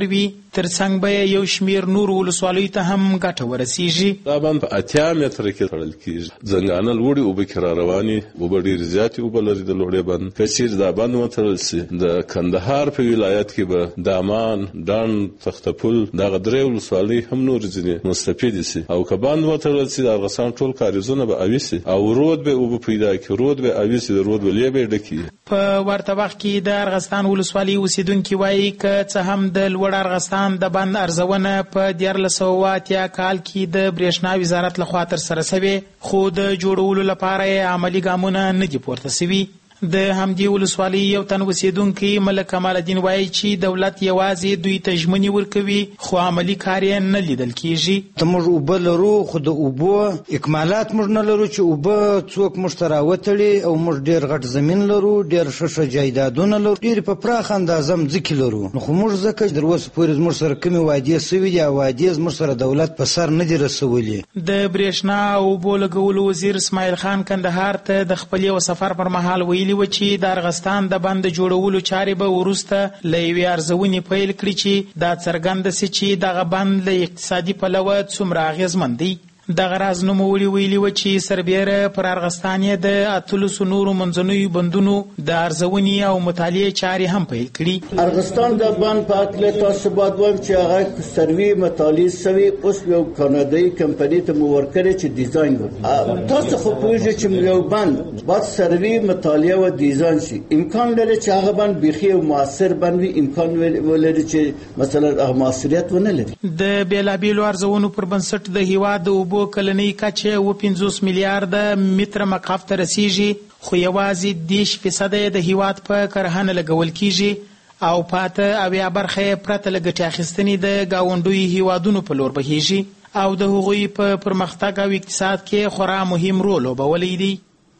ترڅنګ به یو شمیر نور ولسوالیو ته هم ګټه ورسیږي. دا باندې په 80 متره کې تړل کیږي. ځنګانه لوړي اوبه کې را رواني اوبه ډېرې زیاتې اوبه لري د لوړې باندې. که چیرې دا باندې وتړل سي د کندهار په ولایت کې به دامان، ډنډ، تختپل دغه درې ولسوالۍ هم نور ځینې مستفیدې سي او که باندې وتړل سي د ارغستان ټول کاریزونه به اویسي او رود به اوبه پیدا کړي، رود به اویسي، د رود ولې به ډکي. په ورته وخت کې د ارغستان ولسوالۍ اوسیدونکي وایي که څه هم د لوړ ارغستان د بند ارزونه په 1480 کال کې د برېښنا وزارت لخوا ترسره شوې، خو د جوړولو لپاره یې عملي ګامونه نه دي پورته شوي. د همدې ولسوالۍ یو تن اوسیدونکی ملک کمال الدین وایي چې دولت یوازې دوی ته ژمنې ورکوي خو عملي کار یې نه لیدل کیږي. موږ اوبه لرو خو د اوبو اکمالات موږ نه لرو چې اوبه څوک موږ ته راوتړي او موږ ډېر غټ زمین لرو، ډېر ښه جایدادونه لرو، ډېر په پراخه اندازه مځکې لرو. نو خو موږ ځکه تر اوسه پورې زموږ سره کومې وعدې سوي دي او وعدې زموږ سره دولت په سر نه دي رسولي. د برېښنا او اوبو لګولو وزیر اسماعیل خان کندهار ته د خپل یو سفر پر مهال ویلي و چې د ارغستان د بند جوړولو چارې به وروسته له یوې ارزونې پیل کړي چې دا څرګنده سي چې دغه بند له اقتصادي پلوه څومره اغېزمن دی. دغه راز نوموړي ویلي و چې سربیره پر ارغستان یې د 18 نورو منځنیو بندونو د ارزونې او مطالعې چارې هم پیل کړي. ارغستان د بند په اړه تاسو باید وایم چې هغه سروي مطالعې سوي، اوس یو کاناډایي کمپنۍ ته مو ورکړی چې ډیزاین وکړي. تاسو خو پوهیږئ چې یو بند باید سروي مطالعه او ډیزاین شي. امکان لري چې هغه بند بیخي او موثر بند وي، امکان ولري چې مثلا هغه موثریت ونه لري. د بیلابیلو ارزونو پر بنسټ د هیواد د اوبو کلنۍ کچه 50 میلیارډ متره مکعب ته رسیږي، خو یوازې 10% د هیواد په کرهنه لګول کیږي او پاته 80% پرته له ګټې اخیستنې د ګاونډیو هیوادونو په لور بهیږي او د هغوی په پرمختګ او اقتصاد کې خورا مهم رول لوبولی دی.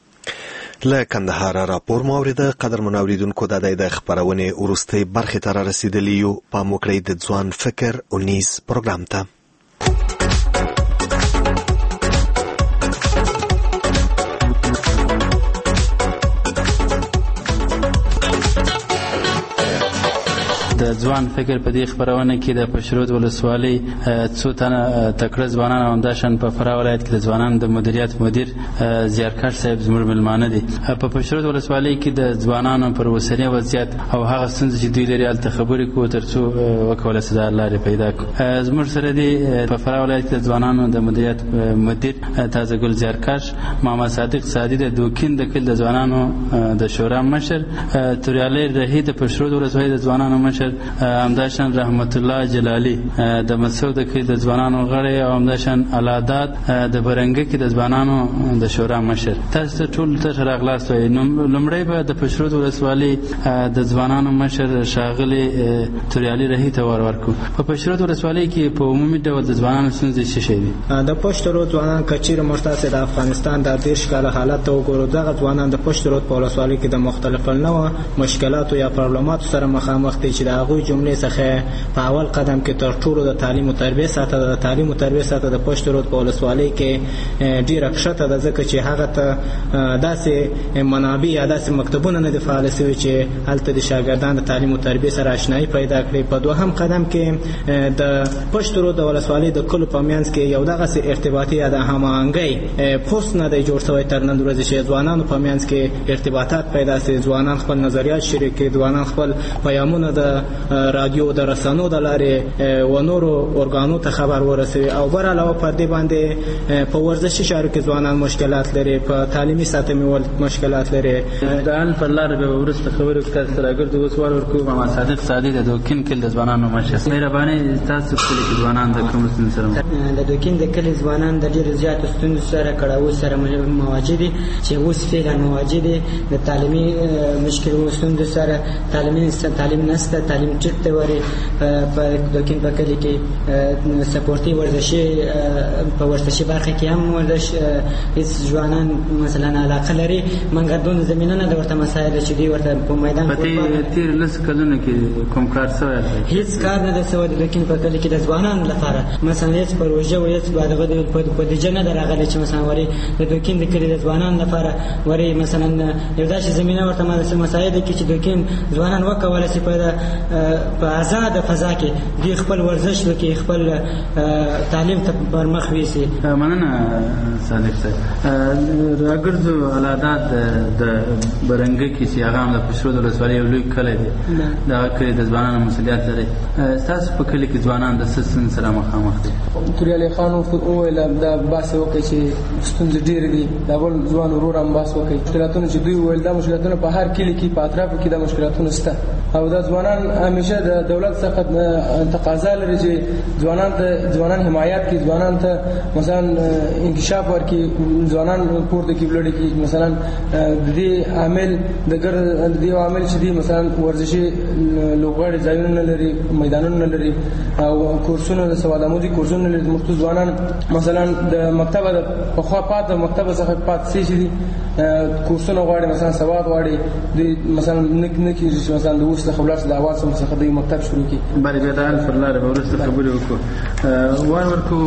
له کندهار راپور مو اوریده. قدرمن اوریدونکو د خپرونې وروستۍ برخې ته را رسیدلی یو. پام وکړئ د ځوان فکر اونیز پروګرام ته. د ځوان فکر په دې خبرونه کې د پشرود ولسوالۍ څو تنه تکړه ځوانان او همداشان په فراه ولایت کې د ځوانانو د مدیریت مدیر زیارکښ صاحب زموږ ملمانه دي. په پشرود ولسوالۍ کې د ځوانانو پر اوسنی وضعیت او هغه ستونزې چې دوی لري هلته خبرې کوو تر څو وکولی سي دا لارې پیدا کړو. زموږ سره دي په فراه ولایت کې د ځوانانو د مدیریت مدیر تازه ګل زیارکښ، محمد صادق سعدي د دوکین د کل د ځوانانو د شورا مشر، توریالی رهي د پشرود ولسوالۍ د ځوانانو مشر، همداشان رحمت الله جلالی د مسعود کې د ځوانانو غړی او همداشان علادات د برنګ کې د ځوانانو د شورا مشر. تاسو ټول ته راغلاست. لومړی به د پشرود ولسوالۍ د ځوانانو مشر شاغلی توریالی رهي ته ورکو. په پشرود ولسوالۍ کې په عمومي ډول د ځوانانو ستونزې څه شي دي؟ د پشرود ځوانان کچیر مرتاسه د افغانستان د 10 کال حالت ته وګورو. دغه ځوانان د پشرود په ولسوالۍ کې د مختلفو نوع مشکلاتو یا پرابلماتو سره مخامخ دي چې د هغوی جملې څخه په اول قدم کې تر ټولو د تعلیم او تربیه ساته د پشترود په ولسوالۍ کې ډیره کښته ده، ځکه چې هغه ته داسې منابع یا داسې مکتبونه نه دي فعال شوي چې هلته د شاګردان د تعلیم او تربیه سره آشنایي پیدا کړي. په دوهم قدم کې د پشترود د ولسوالۍ د کلو په منځ کې یو دغسې ارتباطي یا د هماهنګۍ پوسټ نه دی جوړ شوی تر نن ورځې چې ځوانانو په منځ کې ارتباطات پیدا شي، ځوانان خپل نظریات شریک کړي، ځوانان خپل پیغامونه د رادیو د رسنو د لارې و نورو ارګانو ته خبر ورسوي. او بر علاوه پر دې باندې په ورزشي چارو کې ځوانان مشکلات لري، په تعلیمي سطح مشکلات لري. د ان پر لار به ورسته خبرو کې تاسو راګرځو اوس ورکو. محمد صادق سعدي د دوکین کل د ځوانانو مشر، مهرباني تاسو خپل ځوانان د کوم ستونزې سره د دوکین د کل ځوانان د ډېر زیات ستونزو سره کړهو سره مواجه دي چې اوس فعلا مواجه دي د تعلیمي مشکلاتو ستونزو سره. تعلیم نشته، تعلیم ټیټ دی وری په دوکین په کلی کې سپورتي ورزشي په ورزشي برخه کې هم ورزش هیڅ ځوانان مثلا علاقه لري منګر دون زمينونه د ورته مسایل چې دی ورته په میدان په تیر لس کلونو کې کوم کار شوی؟ هیڅ کار نه دی شوی د دوکین په کلی کې د ځوانانو لپاره. مثلا هیڅ پروژه او هیڅ دغه په دې جنه درغلي چې مثلا وری د دوکین د کلی د ځوانانو لپاره وری مثلا یو داسې زمينه ورته مسایل کې چې دوکین ځوانان وکولای شي په په آزاد فضا کې دوی خپل ورزش وکړي، خپل تعلیم ته پرمخ ویسي. مننه صادق صاحب. راګرځو علادات د برنګه کې چې هغه هم د پشرود ولسوالۍ یو لوی کلی دی، دغه کلي د ځوانانو مسؤلیت لري. ستاسو په کلي کې ځوانان د څه ستونزې سره مخامخ دي؟ توریالي خان وویل دا بحث وکړي چې ستونزې ډېرې دي، دا بل ځوان ورور هم بحث وکړي مشکلاتونه چې دوی وویل دا مشکلاتونه په هر کلي کې په اطرافو کې دا مشکلاتونه شته، او دا ځوانان همیشه د دولت څخه تقاضا لري چې ځوانان حمایت کړي، ځوانان ته مثلا انکشاف ورکړي، ځوانان پورته کې ولاړ کړي. مثلا د دې عامل د دې عامل چې دي مثلا ورزشي لوبغاړي ځایونه نه لري، میدانونه نه لري، او کورسونه د سواد آموزي کورسونه لري. مرتو ځوانان مثلا د مکتبه په خوا پات مکتبه څخه پات شي دي کورسونه غواړي، مثلا سواد غواړي، دوی مثلا نه کېږي مثلا د اوس څخه ولاړ د اواز څخه د مکتب شروع کړي. بلې بیا د الف لاره به وروسته خبرې وکړو. ورکو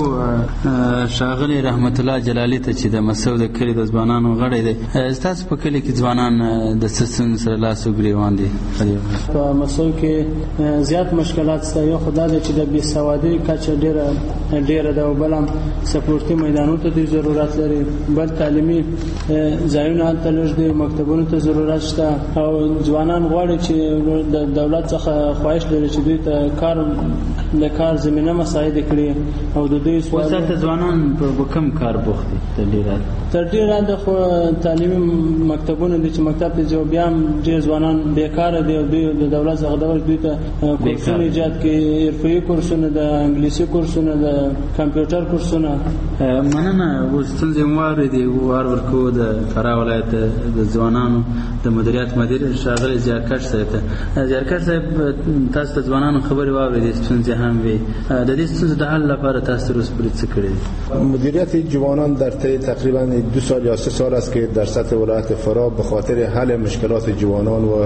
ښاغلي رحمت الله جلالي ته چې د مسعود کلي د ځوانانو غړی دی، ستاسو په کلي کې ځوانان د څه ستونزو سره لاس و ګرېوان دي؟ په مسعود کې زیات مشکلات شته. یو خو دا دی چې د بېسوادۍ کچه ډېره ده، او بل هم سپورټي میدانونو ته دوی ضرورت لري، بل تعلیمي ځایونه هلته لږ دي، مکتبونو ته ضرورت شته، او ځوانان غواړي چې د دولت څخه خواهش لري چې دوی ته د کار زمینه مساعده کړي، او د دوی اوس هلته ځوانان په کوم کار بوخت دي؟ تر ډېره د خو تعلیمي مکتبونه دي چې مکتب ته ځي، بیا هم ډېر ځوانان بیکاره دي، او دوی د دولت څخه دوی ته کورسونه ایجاد کړي، حرفوي کورسونه، د انګلیسي کورسونه، د کمپیوټر کورسونه. مننه. اوس ستونزې مو واورېدې. ورکو د فراه ولایت د ځوانانو د مدیریت مدیر ښاغلی زیارکښ صاحب ته. زیارکښ صاحب، تاسو د ځوانانو خبرې واورېدې، ستونزې هم وي، د دې ستونزو د حل لپاره تاسو تر اوسه پورې څه کړي دي؟ مدیریت جوانان در طی تقریبا 2 سال یا 3 سال است که در سطح ولایت فراه به خاطر حل مشکلات جوانان و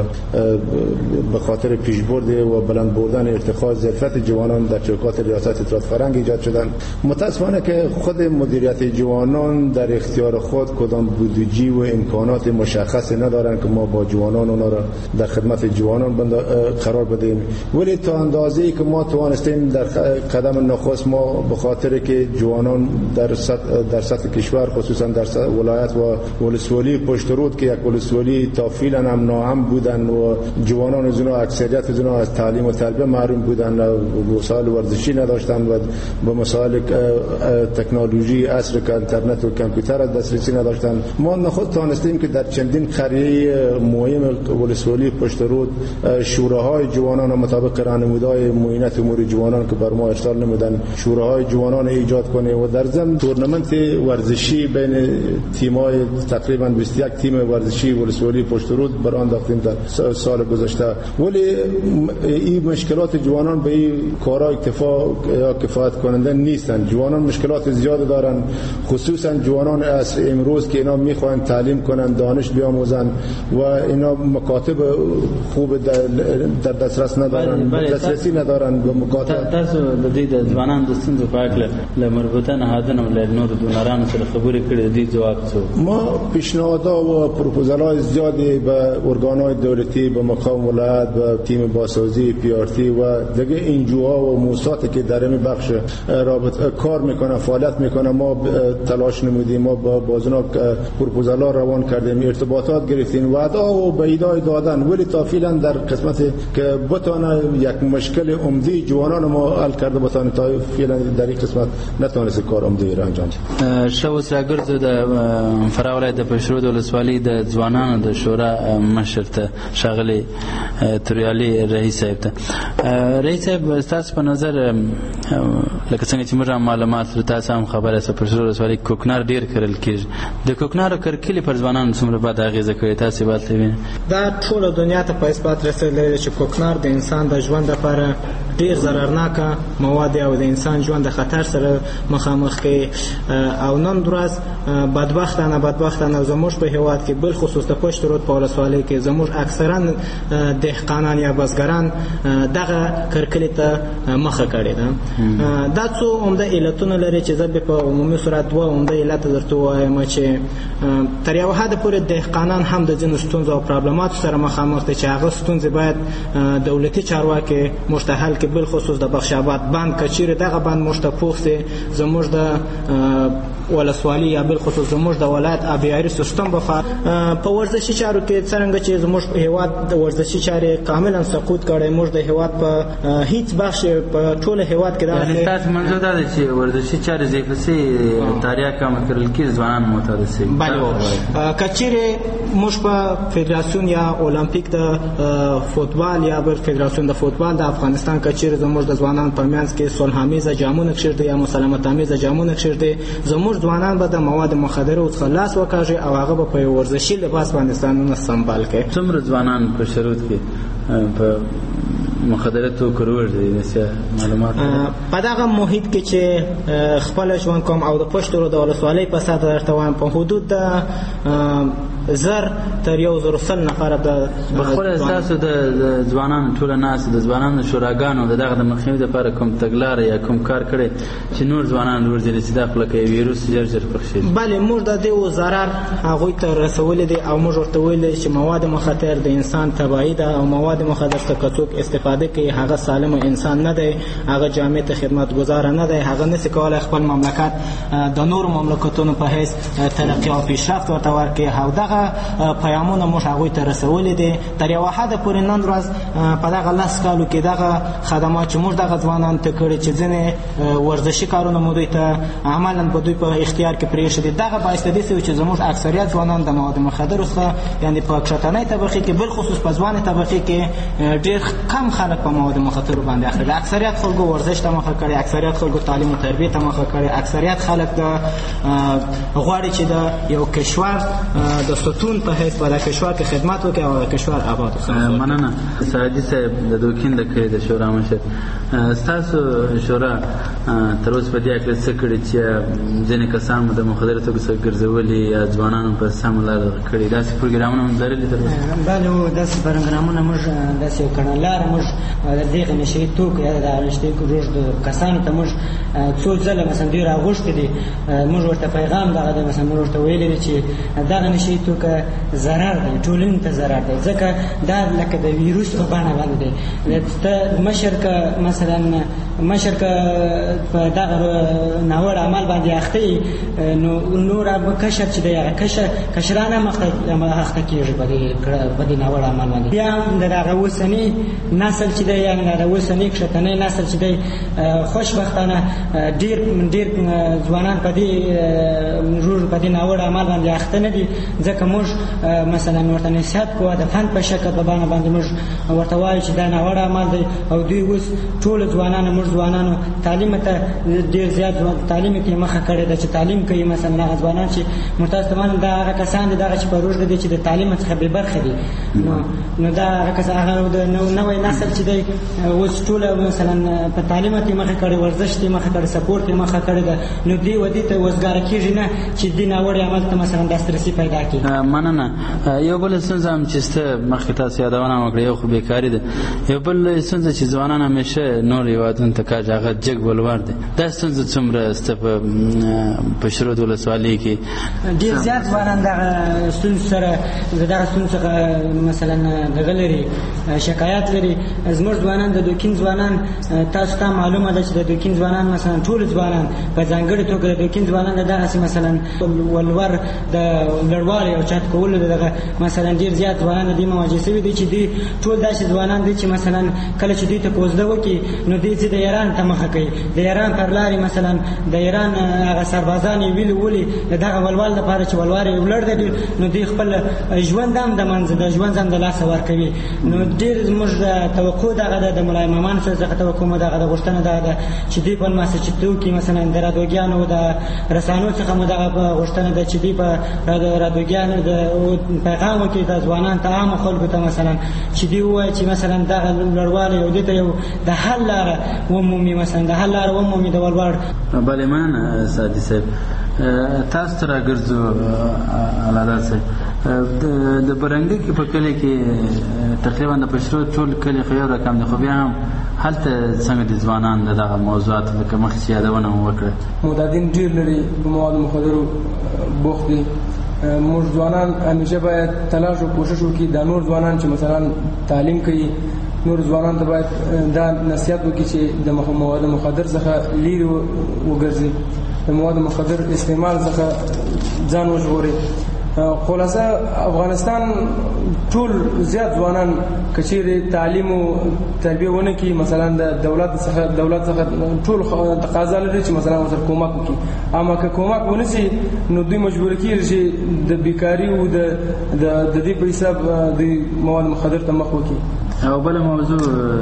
به خاطر پیشبرد و بلند بردن ارتقاء ظرفیت جوانان در چوکات ریاست اطلاعات فرهنگ ایجاد شدند. متاسفانه که خود مدیریت جوانان در اختیار خود کدام بودجه و امکانات مشخصی ندارند که ما با جوانان اونا را در خدمت جوانان قرار بدیم، ولی تا اندازه‌ای که ما توانستیم در قدم نخست ما به خاطر که جوانان در سطح کشور خصوصا در ولایت و ولسوالی پشترود که یک ولسوالی تا فعلا هم ناهم بودن و جوانان از اونها اکثریت از اونها از تعلیم و تربیت محروم بودن، وسایل ورزشی نداشتند و به مسائل تکنولوژی عصر که اینترنت و کامپیوتر دسترسی نداشتند. ما نخود توانستیم که در چندین قریه مهم ولسوالی پشترود شوراهای جوانان مطابق راهنمودهای معینت امور جوانان که بر ما ارسال نمیدن شوراهای جوانان ایجاد کنه، و در ضمن تورنمنت ورزشی بین تیم‌های تقریبا 21 تیم ورزشی ولسوالی پشترود بر آن داختیم در سال گذشته. ولی این مشکلات جوانان به این کارا کفایت کننده نیستند. جوانان مشکلات زیاد دارند، خصوصا جوانان از امروز که اینا میخوان تعلیم کنند، دانش بیاموزند و اینا مکاتب خوب در دسترس ندارند، دسترسی ندارند به مکاتب. تاسو د دې د ځوانانو د ستونزو په اړه له مربوطه نهادونو له نورو دونرانو سره خبرې کړې دي، جواب څه؟ ما پیشنهادها و پروپوزال‌های زیادی به ارگان‌های دولتی، به مقام ولایت، به تیم بازسازی PRT و دیگه انجوها و موسساتی که در این بخش رابطه کار میکنه، فعالیت میکنه، ما تلاش نمودیم، ما با بازونا پروپوزال‌ها روان کردیم، ارتباطات گرفتیم، وعده و بیدای دادن، ولی تا فعلا در قسمت که بتونه یک مشکل عمده جوانان ما حل کرده بتونه تا فعلا در این قسمت نتونست کار عمده را انجام بده. شوس راګرځو د فراه ولایت د پشرود ولسوالۍ د ځوانانو د شورا مشر ته ښاغلی توریالي رئیس صاحب ته. رئیس صاحب، تاسو په نظر لکه څنګه چې موږ معلومات لرو، تاسو هم خبره سره پشرود ولسوالۍ کوکنار ډیر کرل کیږي، د کوکنارو کرکلي پر ځوانانو څومره بد اغیزه کوي؟ تاسو به تل دا ټول دنیا ته په اثبات رسېدلی چې کوکنار د انسان د ژوند لپاره ډیر ضررناکه مواد او د انسان ژوند د خطر سره مخامخ کوي. او نن ورځ بدبختانه زموږ په هیواد کې بل خصوص د پشت رود په ولسوالۍ کې زموږ اکثرا د دهقانان یا بزګران دغه کرکلې ته مخه کړې ده. دا څو عمده علتونه لري چې زه په عمومي صورت دوه عمده علت درته وایم چې تر یو حد پورې دهقانان هم د ځینو ستونزو او پرابلماتو سره مخامخ دي چې هغه ستونزې باید دولتي چارواکي موږ ته حل کړي. بالخصوص د بخش آباد بند که چیرې دغه بند موږ ته پوخ سي زموږ د ولسوالي یا بالخصوص زموږ د ولایت آبیاري سیستم به په ورزشي چارو کې څرنګه چې زموږ هیواد د ورزشي چارې کاملا سقوط کړی. موږ د هیواد په هیڅ بخش په ټول هیواد کې یعنی تاسو منظور دا دی چې ورزشي چارې ضعیفه سي تاریخ کم کړل کې ځوانان معتاد سي. بله که چیرې موږ په فدراسیون یا اولمپیک د فوتبال یا بل فدراسیون د فوتبال د افغانستان که چیرې زموږ د ځوانانو په منځ کې صلح‌آمیزه جامونه کښېږدي یا مسالمت آمیزه جامونه کښېږدي زموږ ځوانان به د مواد مخدره څخه لاس وکاږي او هغه به په یو ورزشي لباس باندې ځانونه سنبال کړي. څومره ځوانان په شروط کې په مخدره توکو وروړي معلومات په دغه محیط کې چې خپل ژوند کوم او د پښتو د ولسوالۍ په ساده درته وایم په حدود د 1000 تر 1000 نفره د بخوله اساسو د ځوانانو ټول ناس د ځوانانو شوراګانو دغه د مخنیوي لپاره کوم تګلارې یا کوم کار کړي چې نور ځوانان ورځي چې داخله کوي ویروس جرجر پخشي. بله موږ د دې ضرر هغوی ته رسولې دي او موږ ورته ویلي چې مواد مخدر د انسان تباهي ده او مواد مخدر څخه څوک استفاده کوي هغه سالم انسان نه دی، هغه جامع ته خدمت گزار نه دی، هغه نشي کولای خپل مملکت د نور مملکتونو په حیث ترقی او پیشرفت ورته ورکړي. او دغه پیامونه موږ هغوی ته رسولي دي. تر یوه حده پورې نن ورځ په دغه 10 کالو کې دغه خدمات چې موږ دغه ځوانانو ته کړي چې ځینې ورزشي کارونه مو دوی ته عملا په دوی په اختیار کې پرېښي دي، دغه باعث دې شوي چې زموږ اکثریت ځوانان د مواد مخدرو څخه یعنې په کښتنۍ طبقې کې بالخصوص په ځوانې طبقې کې ډېر کم خلک په مواد مخدرو باندې اخته دي. اکثریت خلکو ورزش ته مخه کړې، اکثریت خلکو تعلیم او تربیې ته مخه کړې، اکثریت خلک غواړي چې د یو کشور د ستون په حیث په کشور کې خدمت وکړي او کشور آباد وساتي. مننه سعدي صاحب د دوکین د کړې د شورا مشر. ستاسو شورا تر اوسه په دې اړه څه کړي چې ځینې کسان د مخدرو توکو څخه ګرځولي یا ځوانانو په سمه لار کړي؟ داسې پروګرامونه هم لرلي تر اوسه؟ بله داسې پروګرامونه موږ داسې یو کړنلاره موږ د دغه نشهیي توکو یا د نشهیي روږدو کسانو ته موږ څو ځله مثلا دوی راغوښتي دي، موږ ورته پیغام دغه دی مثلا موږ ورته ویلي دي چې دغه نشهیي توکه ضرر دی، ټولنې ته ضرر دی، ځکه دا لکه د ویروس په بڼه باندې دی. ته مشر که په دغه ناوړه عمل باندې اخته یي نو نور کشر چې دی هغه کشران هم اخته کېږي په دې ناوړه عمل باندې. بیا هم د دغه اوسني نسل چې دی یعنې د اوسني کښتنی نسل چې دی خوشبختانه ډېر ځوانان په دې ناوړه عمل باندې اخته نه دي، ځکه موږ مثلا ورته نصیحت کوو د فن په شکل په بڼه باندې موږ ورته وایو چې دا ناوړه عمل دی. او دوی اوس ټول ځوانانو موږ ځوانانو تعلیم ته ډېر زیات تعلیم کې مخه کړې ده چې تعلیم کوي. مثلا هغه ځوانان چې متاسفانه دا هغه کسان دي دغه چې په روږدي دي چې د تعلیم څخه بې برخې دي، نو دا هغه کسان هغه د نوی نسل چې دی اوس ټول مثلا په تعلیم کې مخه کړې، ورزش کې مخه کړې، سپورټ کې مخه کړې ده، نو دوی ودې ته وزګاره کېږي نه چې دې ناوړه عمل ته مثلا دسترسي پیدا کړي. مننه. یو بل ستونزه هم چې مخکې تاسو یادونه وکړه یو خو بیکاري ده، یو بل ستونزه چې ځوانان همیشه نور هېوادونو ته کاږي هغه جګ ولور دی. دا ستونزه څومره سته په شروط ولسوالۍ کې؟ ډېر زیات ځوانان دغه ستونزو سره د دغه ستونزو څخه مثلا دغه لري شکایت لري. زموږ ځوانان د دوکین ځوانان تاسو ته معلومه ده چې د دوکین ځوانان مثلا ټول ځوانان په ځانګړې توګه د دوکین ځوانان دغسې مثلا ولور د لوړوالي او چت کولو دغه مثلا ډېر زیات ځوانان د دې مواجه شوي دي چې دوی ټول داسې ځوانان دي چې مثلا کله چې دوی ته کوزده وکړي نو دوی ځي د ایران ته مخه کوي، د ایران پر لارې مثلا د ایران هغه سربازان یې ویلي ولي د دغه ولوال لپاره چې ولوار یې ولړ دی نو دوی خپل ژوند هم د ژوند هم د لاسه ورکوي. نو ډېر زموږ توقع دغه ده د ملا امامان څخه توقع مو دغه د غوښتنه دغه ده چې دوی په مسجد توکي مثلا د رادیوګانو د رسانو څخه مو دغه غوښتنه ده چې دوی په رادیوګانو د پیغام وکړي د ځوانان ته عامو خلکو ته مثلا چې دوی ووایي چې مثلا دغه لوړوالی او دې ته یو د حل لاره ومومي، مثلا د حل لاره ومومي د ولوړ. بلې مننه سعدي صاحب. تاسو ته راګرځو علادار صاحب. د برنګي کې په کلی کې تقریبا د پښتو ټول کلی خو یو رقم دی، خو بیا هم هلته څنګه د ځوانان دغه موضوعات لکه مخکې یادونه مو وکړه. معتادین ډېر لري په موادو مخدرو بوخت دي. موږ ځوانان همیشه باید تلاش او کوشش وکړي دا نور ځوانان چې مثلا تعلیم کوي نور ځوانان ته باید دا نصیحت وکړي چې د مواد مخدر څخه لرې وګرځي، د مواد مخدر استعمال څخه ځان وژغوري. خلاصه افغانستان ټول زیات ځوانان کچېرې تعلیم او تربیه ونه کړي مثلا د دولت څخه ټول تقاضا لري چې مثلا ورسره کومک وکړي، اما که کومک ونه شي نو دوی مجبور کېږي چې د بیکاري او د دې په حساب د مواد مخدر ته مخ وکړي. او بله موضوع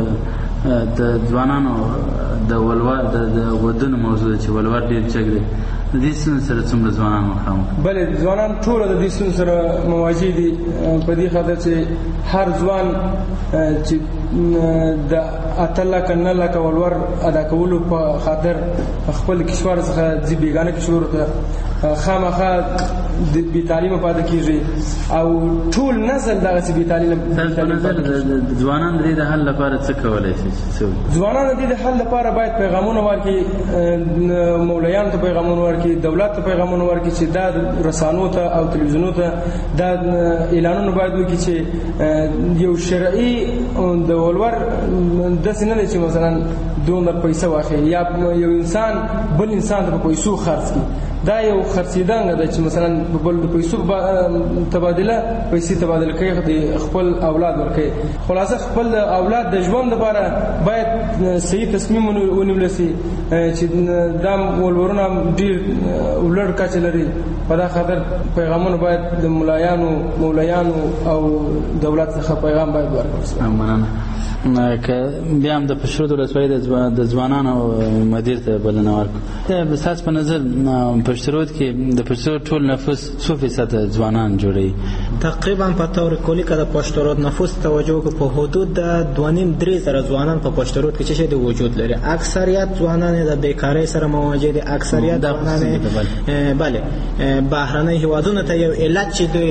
د ځوانانو د ولور د ودونو موضوع چې ولور ډېر چک دی، د دې ستونزې سره څومره ځوانان مخامخ؟ بلې ځوانان ټول د دې ستونزې سره مواجه دي په دې خاطر چې هر ځوان چې د 8 لکه 9 لکه ولور ادا کولو په خاطر خپل کشور څخه ځي بیګانه کشور ته خامخا د بې تعلیمه پاتې کېږي او ټول نسل دغسې بې تعلیمه. ځوانان د دې د حل لپاره څه کولی شي؟ ځوانان د دې د حل لپاره باید پیغامونه ورکړي، مولیانو ته پیغامونه ورکړي، دولت ته پیغامونه ورکړي چې دا رسانو ته او تلویزیونو ته دا اعلانونه باید وکړي چې یو شرعي د ولور داسې نه دی چې مثلا دومره پیسه واخلي یا یو انسان بل انسان ته په پیسو خرڅ کړي. دا یو خرڅېدنه ده چې مثلا په بل د پیسو تبادله پیسې تبادله کوي د خپل اولاد ورکوي. خلاصه خپل اولاد د ژوند لپاره باید صحیح تصمیم ونیول شي چې دا ولورونه ډېر لوړ کچه لري. په دا خاطر پیغامونه باید د مولیانو او دولت څخه پیغام باید ورکړل شي. مننه. که بیا هم د پشرود ولسوالۍ د ځوانانو مدیر ته بلنه ورکړو. ستاسو په نظر پشرود کې د پشرود ټول نفوس څو فیصد ځوانان جوړوي؟ تقریبا په طور کلي که د پشترود نفوس توجه وکړو په حدود د 2.5-3 زره ځوانان په پشترود کې څه شی د وجود لري. اکثریت ځوانان د بیکارۍ سره مواجه دي، اکثریت ځوانان بله بهرنۍ هیوادونو ته یو علت چې دوی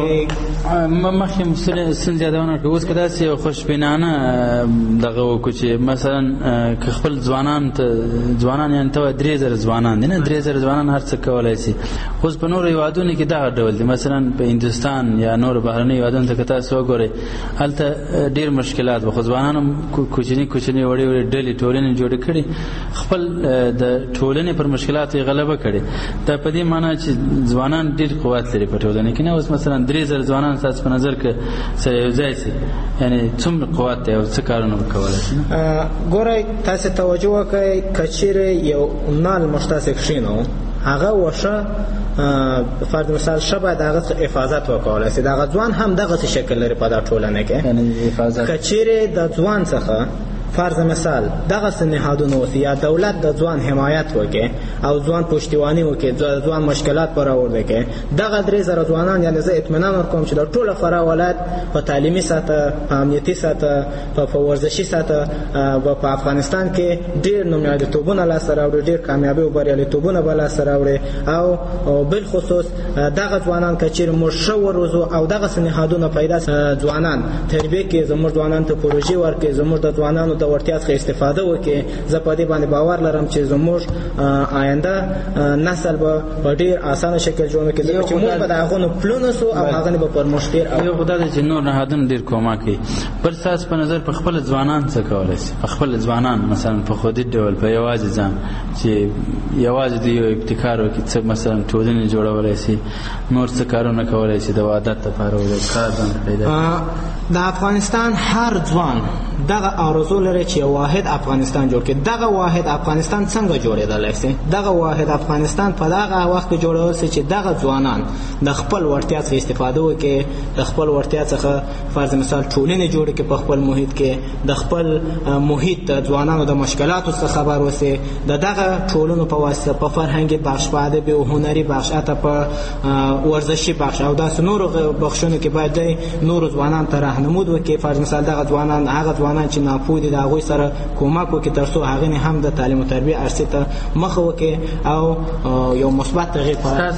مخکې ستونزې یادونه کړو. اوس که داسې یو خوشبینانه دغه وکړو چې مثلا که خپل ځوانان یعنې ته 3 زره ځوانان دي نه 3 زره ځوانان هر څه کولی شي. اوس په نورو هیوادونو کې دغه ډول دي، مثلا په هندوستان یا نورو بهرنیو هیوادونو ته که تاسو وګورئ هلته ډېر مشکلات وو، خو ځوانانو کوچني وړې ډلې ټولنې جوړې کړي، خپل د ټولنې پر مشکلاتو یې غلبه کړې. دا په دې معنا چې ځوانان ډېر قوت لري په ټولنه کې نه. اوس مثلا 3 زره ځوانان ستاسو په نظر که سره یو ځای شي یعنې څومره قوت دی او څه کارونه به کولی شي؟ ګورئ تاسې توجه وکړئ که چیرې یو نال موږ تاسې کښېنو هغه وشه فرض مثال شه باید هغه حفاظت وکولی شي. دغه ځوان هم دغسې شکل لري په دا ټولنه کې. که چیرې د ځوان څخه فرض مثال دغه نهادونه وسی یا دولت د ځوان حمایت وکړي او ځوان پشتیوانی وکړي، ځوان مشکلات پر راوړي کې دغه 3 زره ځوانان یعنی زه اطمینان ورکوم چې د ټوله فراه ولایت په تعلیمي سطح، په امنیتي سطح، په ورزشي سطح په افغانستان کې ډېر نومیالیتوبونه لاسته راوړي، ډېر کامیابي او بریالیتوبونه به لاسته راوړي. او بالخصوص دغه ځوانان که چېرې موږ ښه وروزو او دغسې نهادونه پیدا ځوانان تربیه کړي، زموږ ځوانانو ته پروژې ورکړي، زموږ د ځوانانو د وړتیا څخه استفاده وکړي، زه په دې باندې باور لرم چې زموږ آینده نسل به په ډېر اسانه شکل جوړ کړي، ځکه چې موږ به د هغو پلونه سو او هغه به پرمخ ډېر. یو خو دا دی چې نور نهادونه ډېر کومک کوي. بل ستاسو په نظر په خپل ځوانان څه کولی شي؟ په خپل ځوانان مثلا په خودي ډول په یوازې ځان چې یوازې د یو ابتکار وکړي، څه مثلا ټولنې جوړولی شي، نور څه کارونه کولی شي د وحدت لپاره او د کار ځان پیدا د افغانستان هر ځوان دغه آرزو لري چې واحد افغانستان جوړ کړي. دغه واحد افغانستان څنګه جوړېدلی شي؟ دغه واحد افغانستان په دغه وخت کې جوړول شي چې دغه ځوانان د خپل وړتیا څخه استفاده وکړي، د خپل وړتیا څخه فرض مثال ټولنې جوړې کړي، په خپل محیط کې د خپل محیط د ځوانانو د مشکلاتو څخه خبر وسي، دغه ټولنو په واسطه په فرهنګي بخش، په ادبي او هنري بخش، حتی په ورزشي بخش او داسې نورو بخشونو کې باید نورو ځوانان ته راهنمود وکړي. فرض مثال دغه ځوانان هغه ځوانان چې ناپوه دي د هغوی سره کومک وکړي ترڅو هغه نه هم د تعلیم او تربیه عرصې ته مخه وکړي او یو مثبت تغییر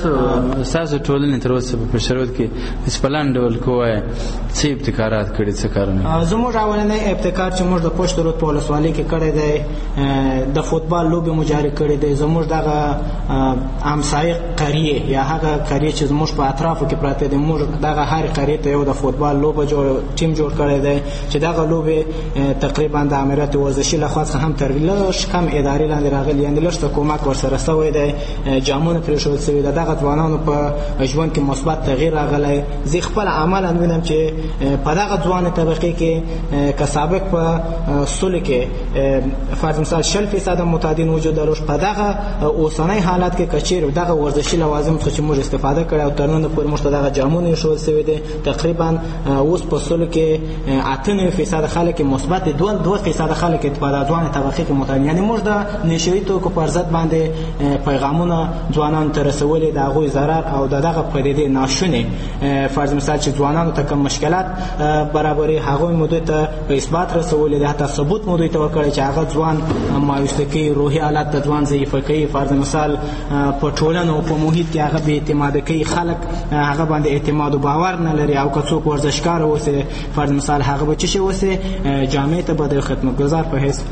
تاسو ټولنې تر اوسه په شروط کې سپلان ډول کوی څه ابتکارات کړي څه کارونه زموږ اولنی ابتکار چې موږ د پشت رود په ولسوالۍ کې کړی دی د فوتبال لوبې مو جاري کړې دی زموږ دغه همسایه قریې یا هغه قریې چې زموږ په اطرافو کې پراته دي موږ دغه هر قریې ته یو د فوتبال لوبه ټیم جوړ کړی دی چې دغه لوبې تقریبا د امارات ورزشي لخوا څخه هم تر لږ کم ادارې لاندې راغلي یعنې لږ کومک ورسره شوی دی جامونه پرېښودل شوي د دغه ځوانانو په ژوند کې مثبت تغییر راغلی زه خپل عملا وینم چې په دغه ځوانې طبقې کې که سابق په سلو کې فرض مثال 60% متعدین وجود درلود په دغه اوسنی حالت کې که چیرې دغه ورزشي لوازم څخه چې موږ استفاده کړې او تر نن پورې موږ ته دغه جامونه ایښودل شوي دي تقریبا اوس په سلو کې 98% خلک مثبت 2% خلک په دغه ځوانې طبقې کې متعدین یعنې موږ د نشوي توکو پر ضد باندې پیغامونه ځوانانو ته رسولي د هغوی ضرر او د دغه پدیدې ناشونې فرض مثال چې ځوانانو ته کوم مشکلات برابري هغوی مو دوی ته په اثبات رسولي دي حتی ثبوت مو دوی ته ورکړی چې هغه ځوان مایوسه کوي روحي حالت د ځوان ضعیفه کوي فرض مثال په ټولنه او په محیط کې هغه بې اعتماده کوي خلک هغه باندې اعتماد او باور نه لري او که څوک ورزشکار اوسي فرض مثال هغه به څه شي اوسي جامعې ته به د خدمتګزار په حیث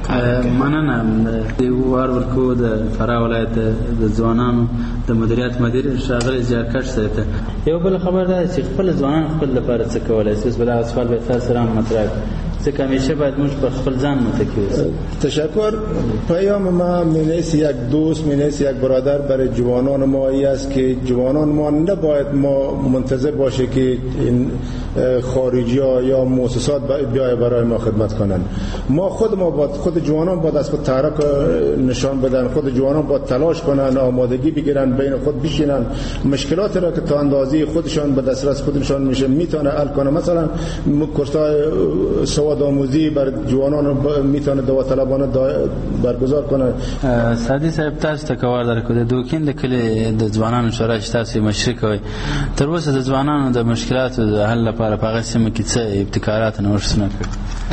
مننه د وار ورکو د فراه ولایت د ځوانانو د مدیریت مدیر ښاغلی زیارکښ صاحب ته یو بل خبر ده چې خپل ځوانان خپل لپاره څه کولی شي بل هغه سوال به تاسو سره هم مطرح ځکه همیشه باید موږ پر خپل ځان متکی اوسیم. تشکر. پیام ما مینیس یک دوست مینیس یک برادر برای جوانان ما ای است که جوانان ما نباید ما منتظر باشه که این خارجی ها یا مؤسسات بیای برای ما خدمت کنند. ما خود جوانان باید از خود تحرک نشان بدن، خود جوانان باید تلاش کنند، آمادگی بگیرن، بین خود بشینن، مشکلات را که تا اندازه خودشان به دسترس خودشان میشه میتونه حل کنه. مثلا کورس‌های سواد آموزی بر جوانان میتونه داوطلبانه برگزار کنه. سادی صاحب تاسو ته کار درکو د دوکین د کلی د ځوانانو شورا چې تاسو مشرک وي تر اوسه د ځوانانو د مشکلاتو د حل لپاره په هغه سیمه کې څه ابتکارات نوښتونه کړي؟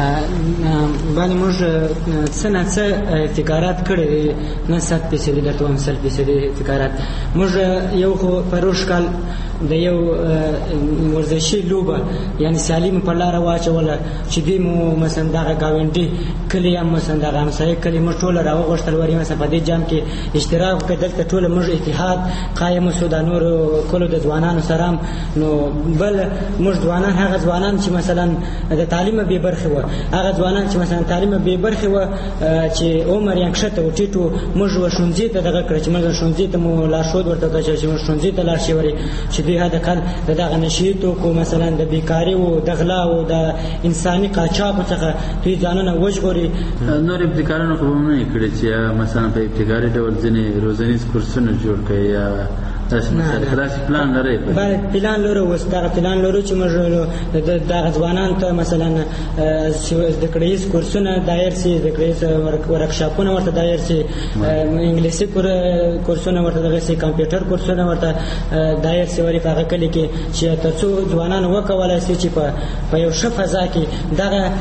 باندې موږ څه ابتکارات کړي دي نه 100% درته وایم 100% ابتکارات. موږ یو خو پروش کال د یو ورزشي لوبه یعنی سالم په لار واچوله چې دوی مو مثلا دغه گاونډي کلی هم مثلا دغه همسایه کلی موږ ټول راوغوښتل ورې مثلا په دې جام کې اشتراک وکړ دلته ټول موږ اتحاد قایم شو د نور کلو د ځوانانو سره نو بل موږ ځوانان هغه ځوانان چې مثلا د تعلیم به برخه و هغه ځوانان چې مثلا تعلیم به برخه و چې عمر یې کښته و ټیټو موږ وشونځي ته دغه کړ چې موږ شونځي ته مو لا شود ورته چې موږ شونځي ته لا شي وري چې دوی هدا کال دغه نشیتو کو مثلا د بیکاری او د غلا او د انساني قاچاق څخه دوی ځانونه وژغوري. نور ابتکارونه خو نه کړی چې مثلا په ابتکاري ډول ځنې روزنیز کورسونه جوړ کړي یا تاسو پلان لرئ؟ بله پلان لرو اوس دغه پلان لرو چې موږ دغه ځوانانو ته مثلا زده کړیز کورسونه دایر سي زده کړیز ورکشاپونه ورته دایر سي انګلیسي کورسونه ورته دغه سي کمپیوټر کورسونه ورته دایر سي ورې په هغه کلي کې چې ترڅو ځوانان وکولای شي چې په یو ښه فضا کې دغه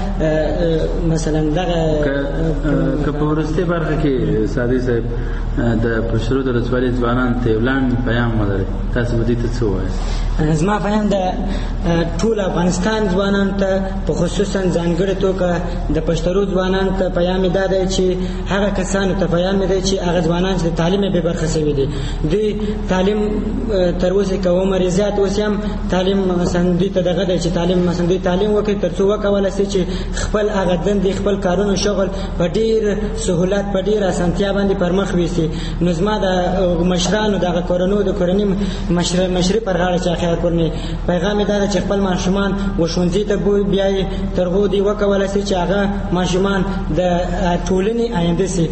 مثلا دغه که په وروستۍ برخه کې سادي صاحب د پشرود ولسوالۍ ځوانان ته وړاندې پیام ولري تاسو به دې ته څه وایئ؟ زما پیام د ټول افغانستان ځوانانو ته په خصوصا ځانګړې توګه د پښتنو ځوانانو ته پیام دا دی چې هغه کسانو ته پیام دی چې هغه ځوانان چې د تعلیم به برخه شوي دي دوی تعلیم تر اوسه که عمر زیات اوس هم تعلیم مثلا دوی ته دغه دی چې تعلیم مثلا دوی تعلیم وکړي ترڅو وکولای شي چې خپل هغه دندې خپل کارونه شغل په ډېر سهولت په ډېر اسانتیا باندې پر مخ ویسي. نو زما د مشرانو دغه کورنو د کورنۍ مشري پر غاړه چې خیر کورنۍ پیغام دا چې خپل ماشومان وښوونځي ته بیایي تر هغو دوی وکولای شي چې هغه ماشومان د ټولنې آینده شي.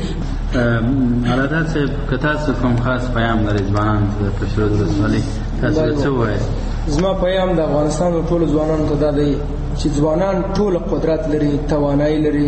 علادات صاحب که تاسو کوم خاص پیام لرئ ځوانانو ته د پشرود ولسوالۍ تاسو به څه ووایئ؟ زما پیام د افغانستان ټولو ځوانانو ته دا دی چې ځوانان ټول قدرت لري توانایي لري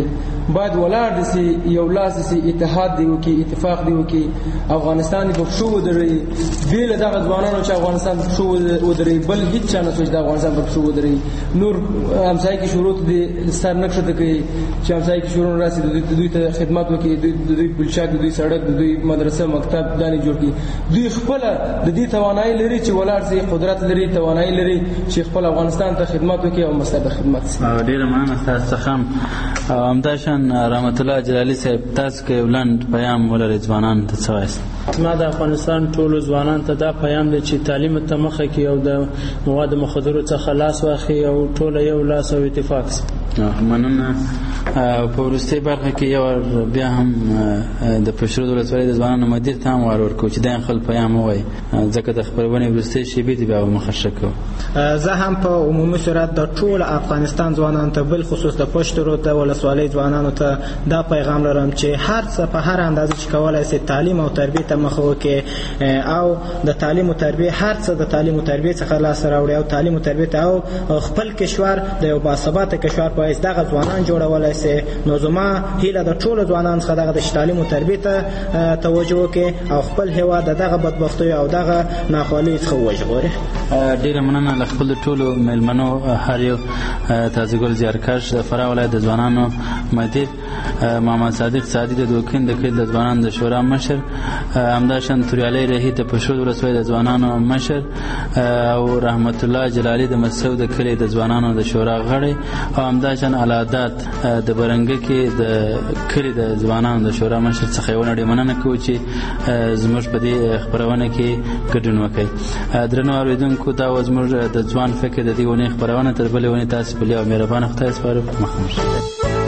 باید ولاړ دي سي یو لاس سي اتحاد دی وکي اتفاق دی وکي افغانستان په پښو ودري بیل دغه ځوانانو چې افغانستان په پښو ودري بل هیڅ چا نه سوچ د افغانستان په پښو ودري نور همسایه کې شروع دي سر نقشه کوي چې همسایه کې شروع راسي د دوی ته خدمات وکي د دوی بلشاک د دوی سړک د دوی مدرسه مکتب داني جوړ کړي دوی خپل د دې توانایي لري چې ولاړ سي قدرت لري توانایي لري چې خپل افغانستان ته خدمات وکي او مستقبل خدمت ډیره مننه تاسو څخه همداشان رحمت الله جلالی صاحب تاسو کې ولند پیغام ولرئ ځوانان ته څه وایي ما د افغانستان ټولو ځوانانو ته دا پیغام دی چې تعلیم ته مخه کې او د مواد مخدرو څخه خلاص واخلي او ټول یو لاس او اتفاق سي مننه په وروستۍ برخه کې یو بیا هم د پشرود ولسوالۍ د ځوانانو مدیر ته هم وار ورکړو چې دا خپل پیغام ووایي ځکه د خپرونې وروستۍ شېبې دي بیا مخشه کوو زه هم په عمومي صورت د ټول افغانستان ځوانانو ته بل خصوص د پشت رود د ولسوالۍ ځوانانو ته دا پیغام لرم چې هر څه په هر اندازه چې کولای شي تعلیم او تربیه ته مخه وکړي او د تعلیم او تربیه هر څه د تعلیم او تربیه څخه لاس راوړي او تعلیم او تربیه ته او خپل کشور د یو باثباته کشور په اساس دغه ځوانان جوړولای شي نو زما هیله د ټولو ځوانانو څخه دغه د تعلیم او تربیه ته توجه وکړي او خپل هیواد دغه بدبختي او دغه ناخوالي څخه وژغوري ډیره مننه له خپل ټولو مېلمنو هر یو تازهګل زیارکش د فراه ولایت د ځوانانو مدیر محمد صادق سعدي د دوکین د کل د ځوانانو د شورا مشر همداشان توریالي رهي د پښتو ولسوالۍ د ځوانانو مشر او رحمت الله جلالی د مسعود د کلی د ځوانانو د شورا غړی او همداشان علادات د برنګ کې د کلی د ځوانانو د شورا مشر څخه یو نړۍ مننه کوي چې زموږ په دې خبرونه کې ګډون وکړي درنو اوریدونکو دا زموږ د ځوان فکر د دې ونې خبرونه تر بلې ونې تاسو په لیو مهربانه خدای سپارو مخمش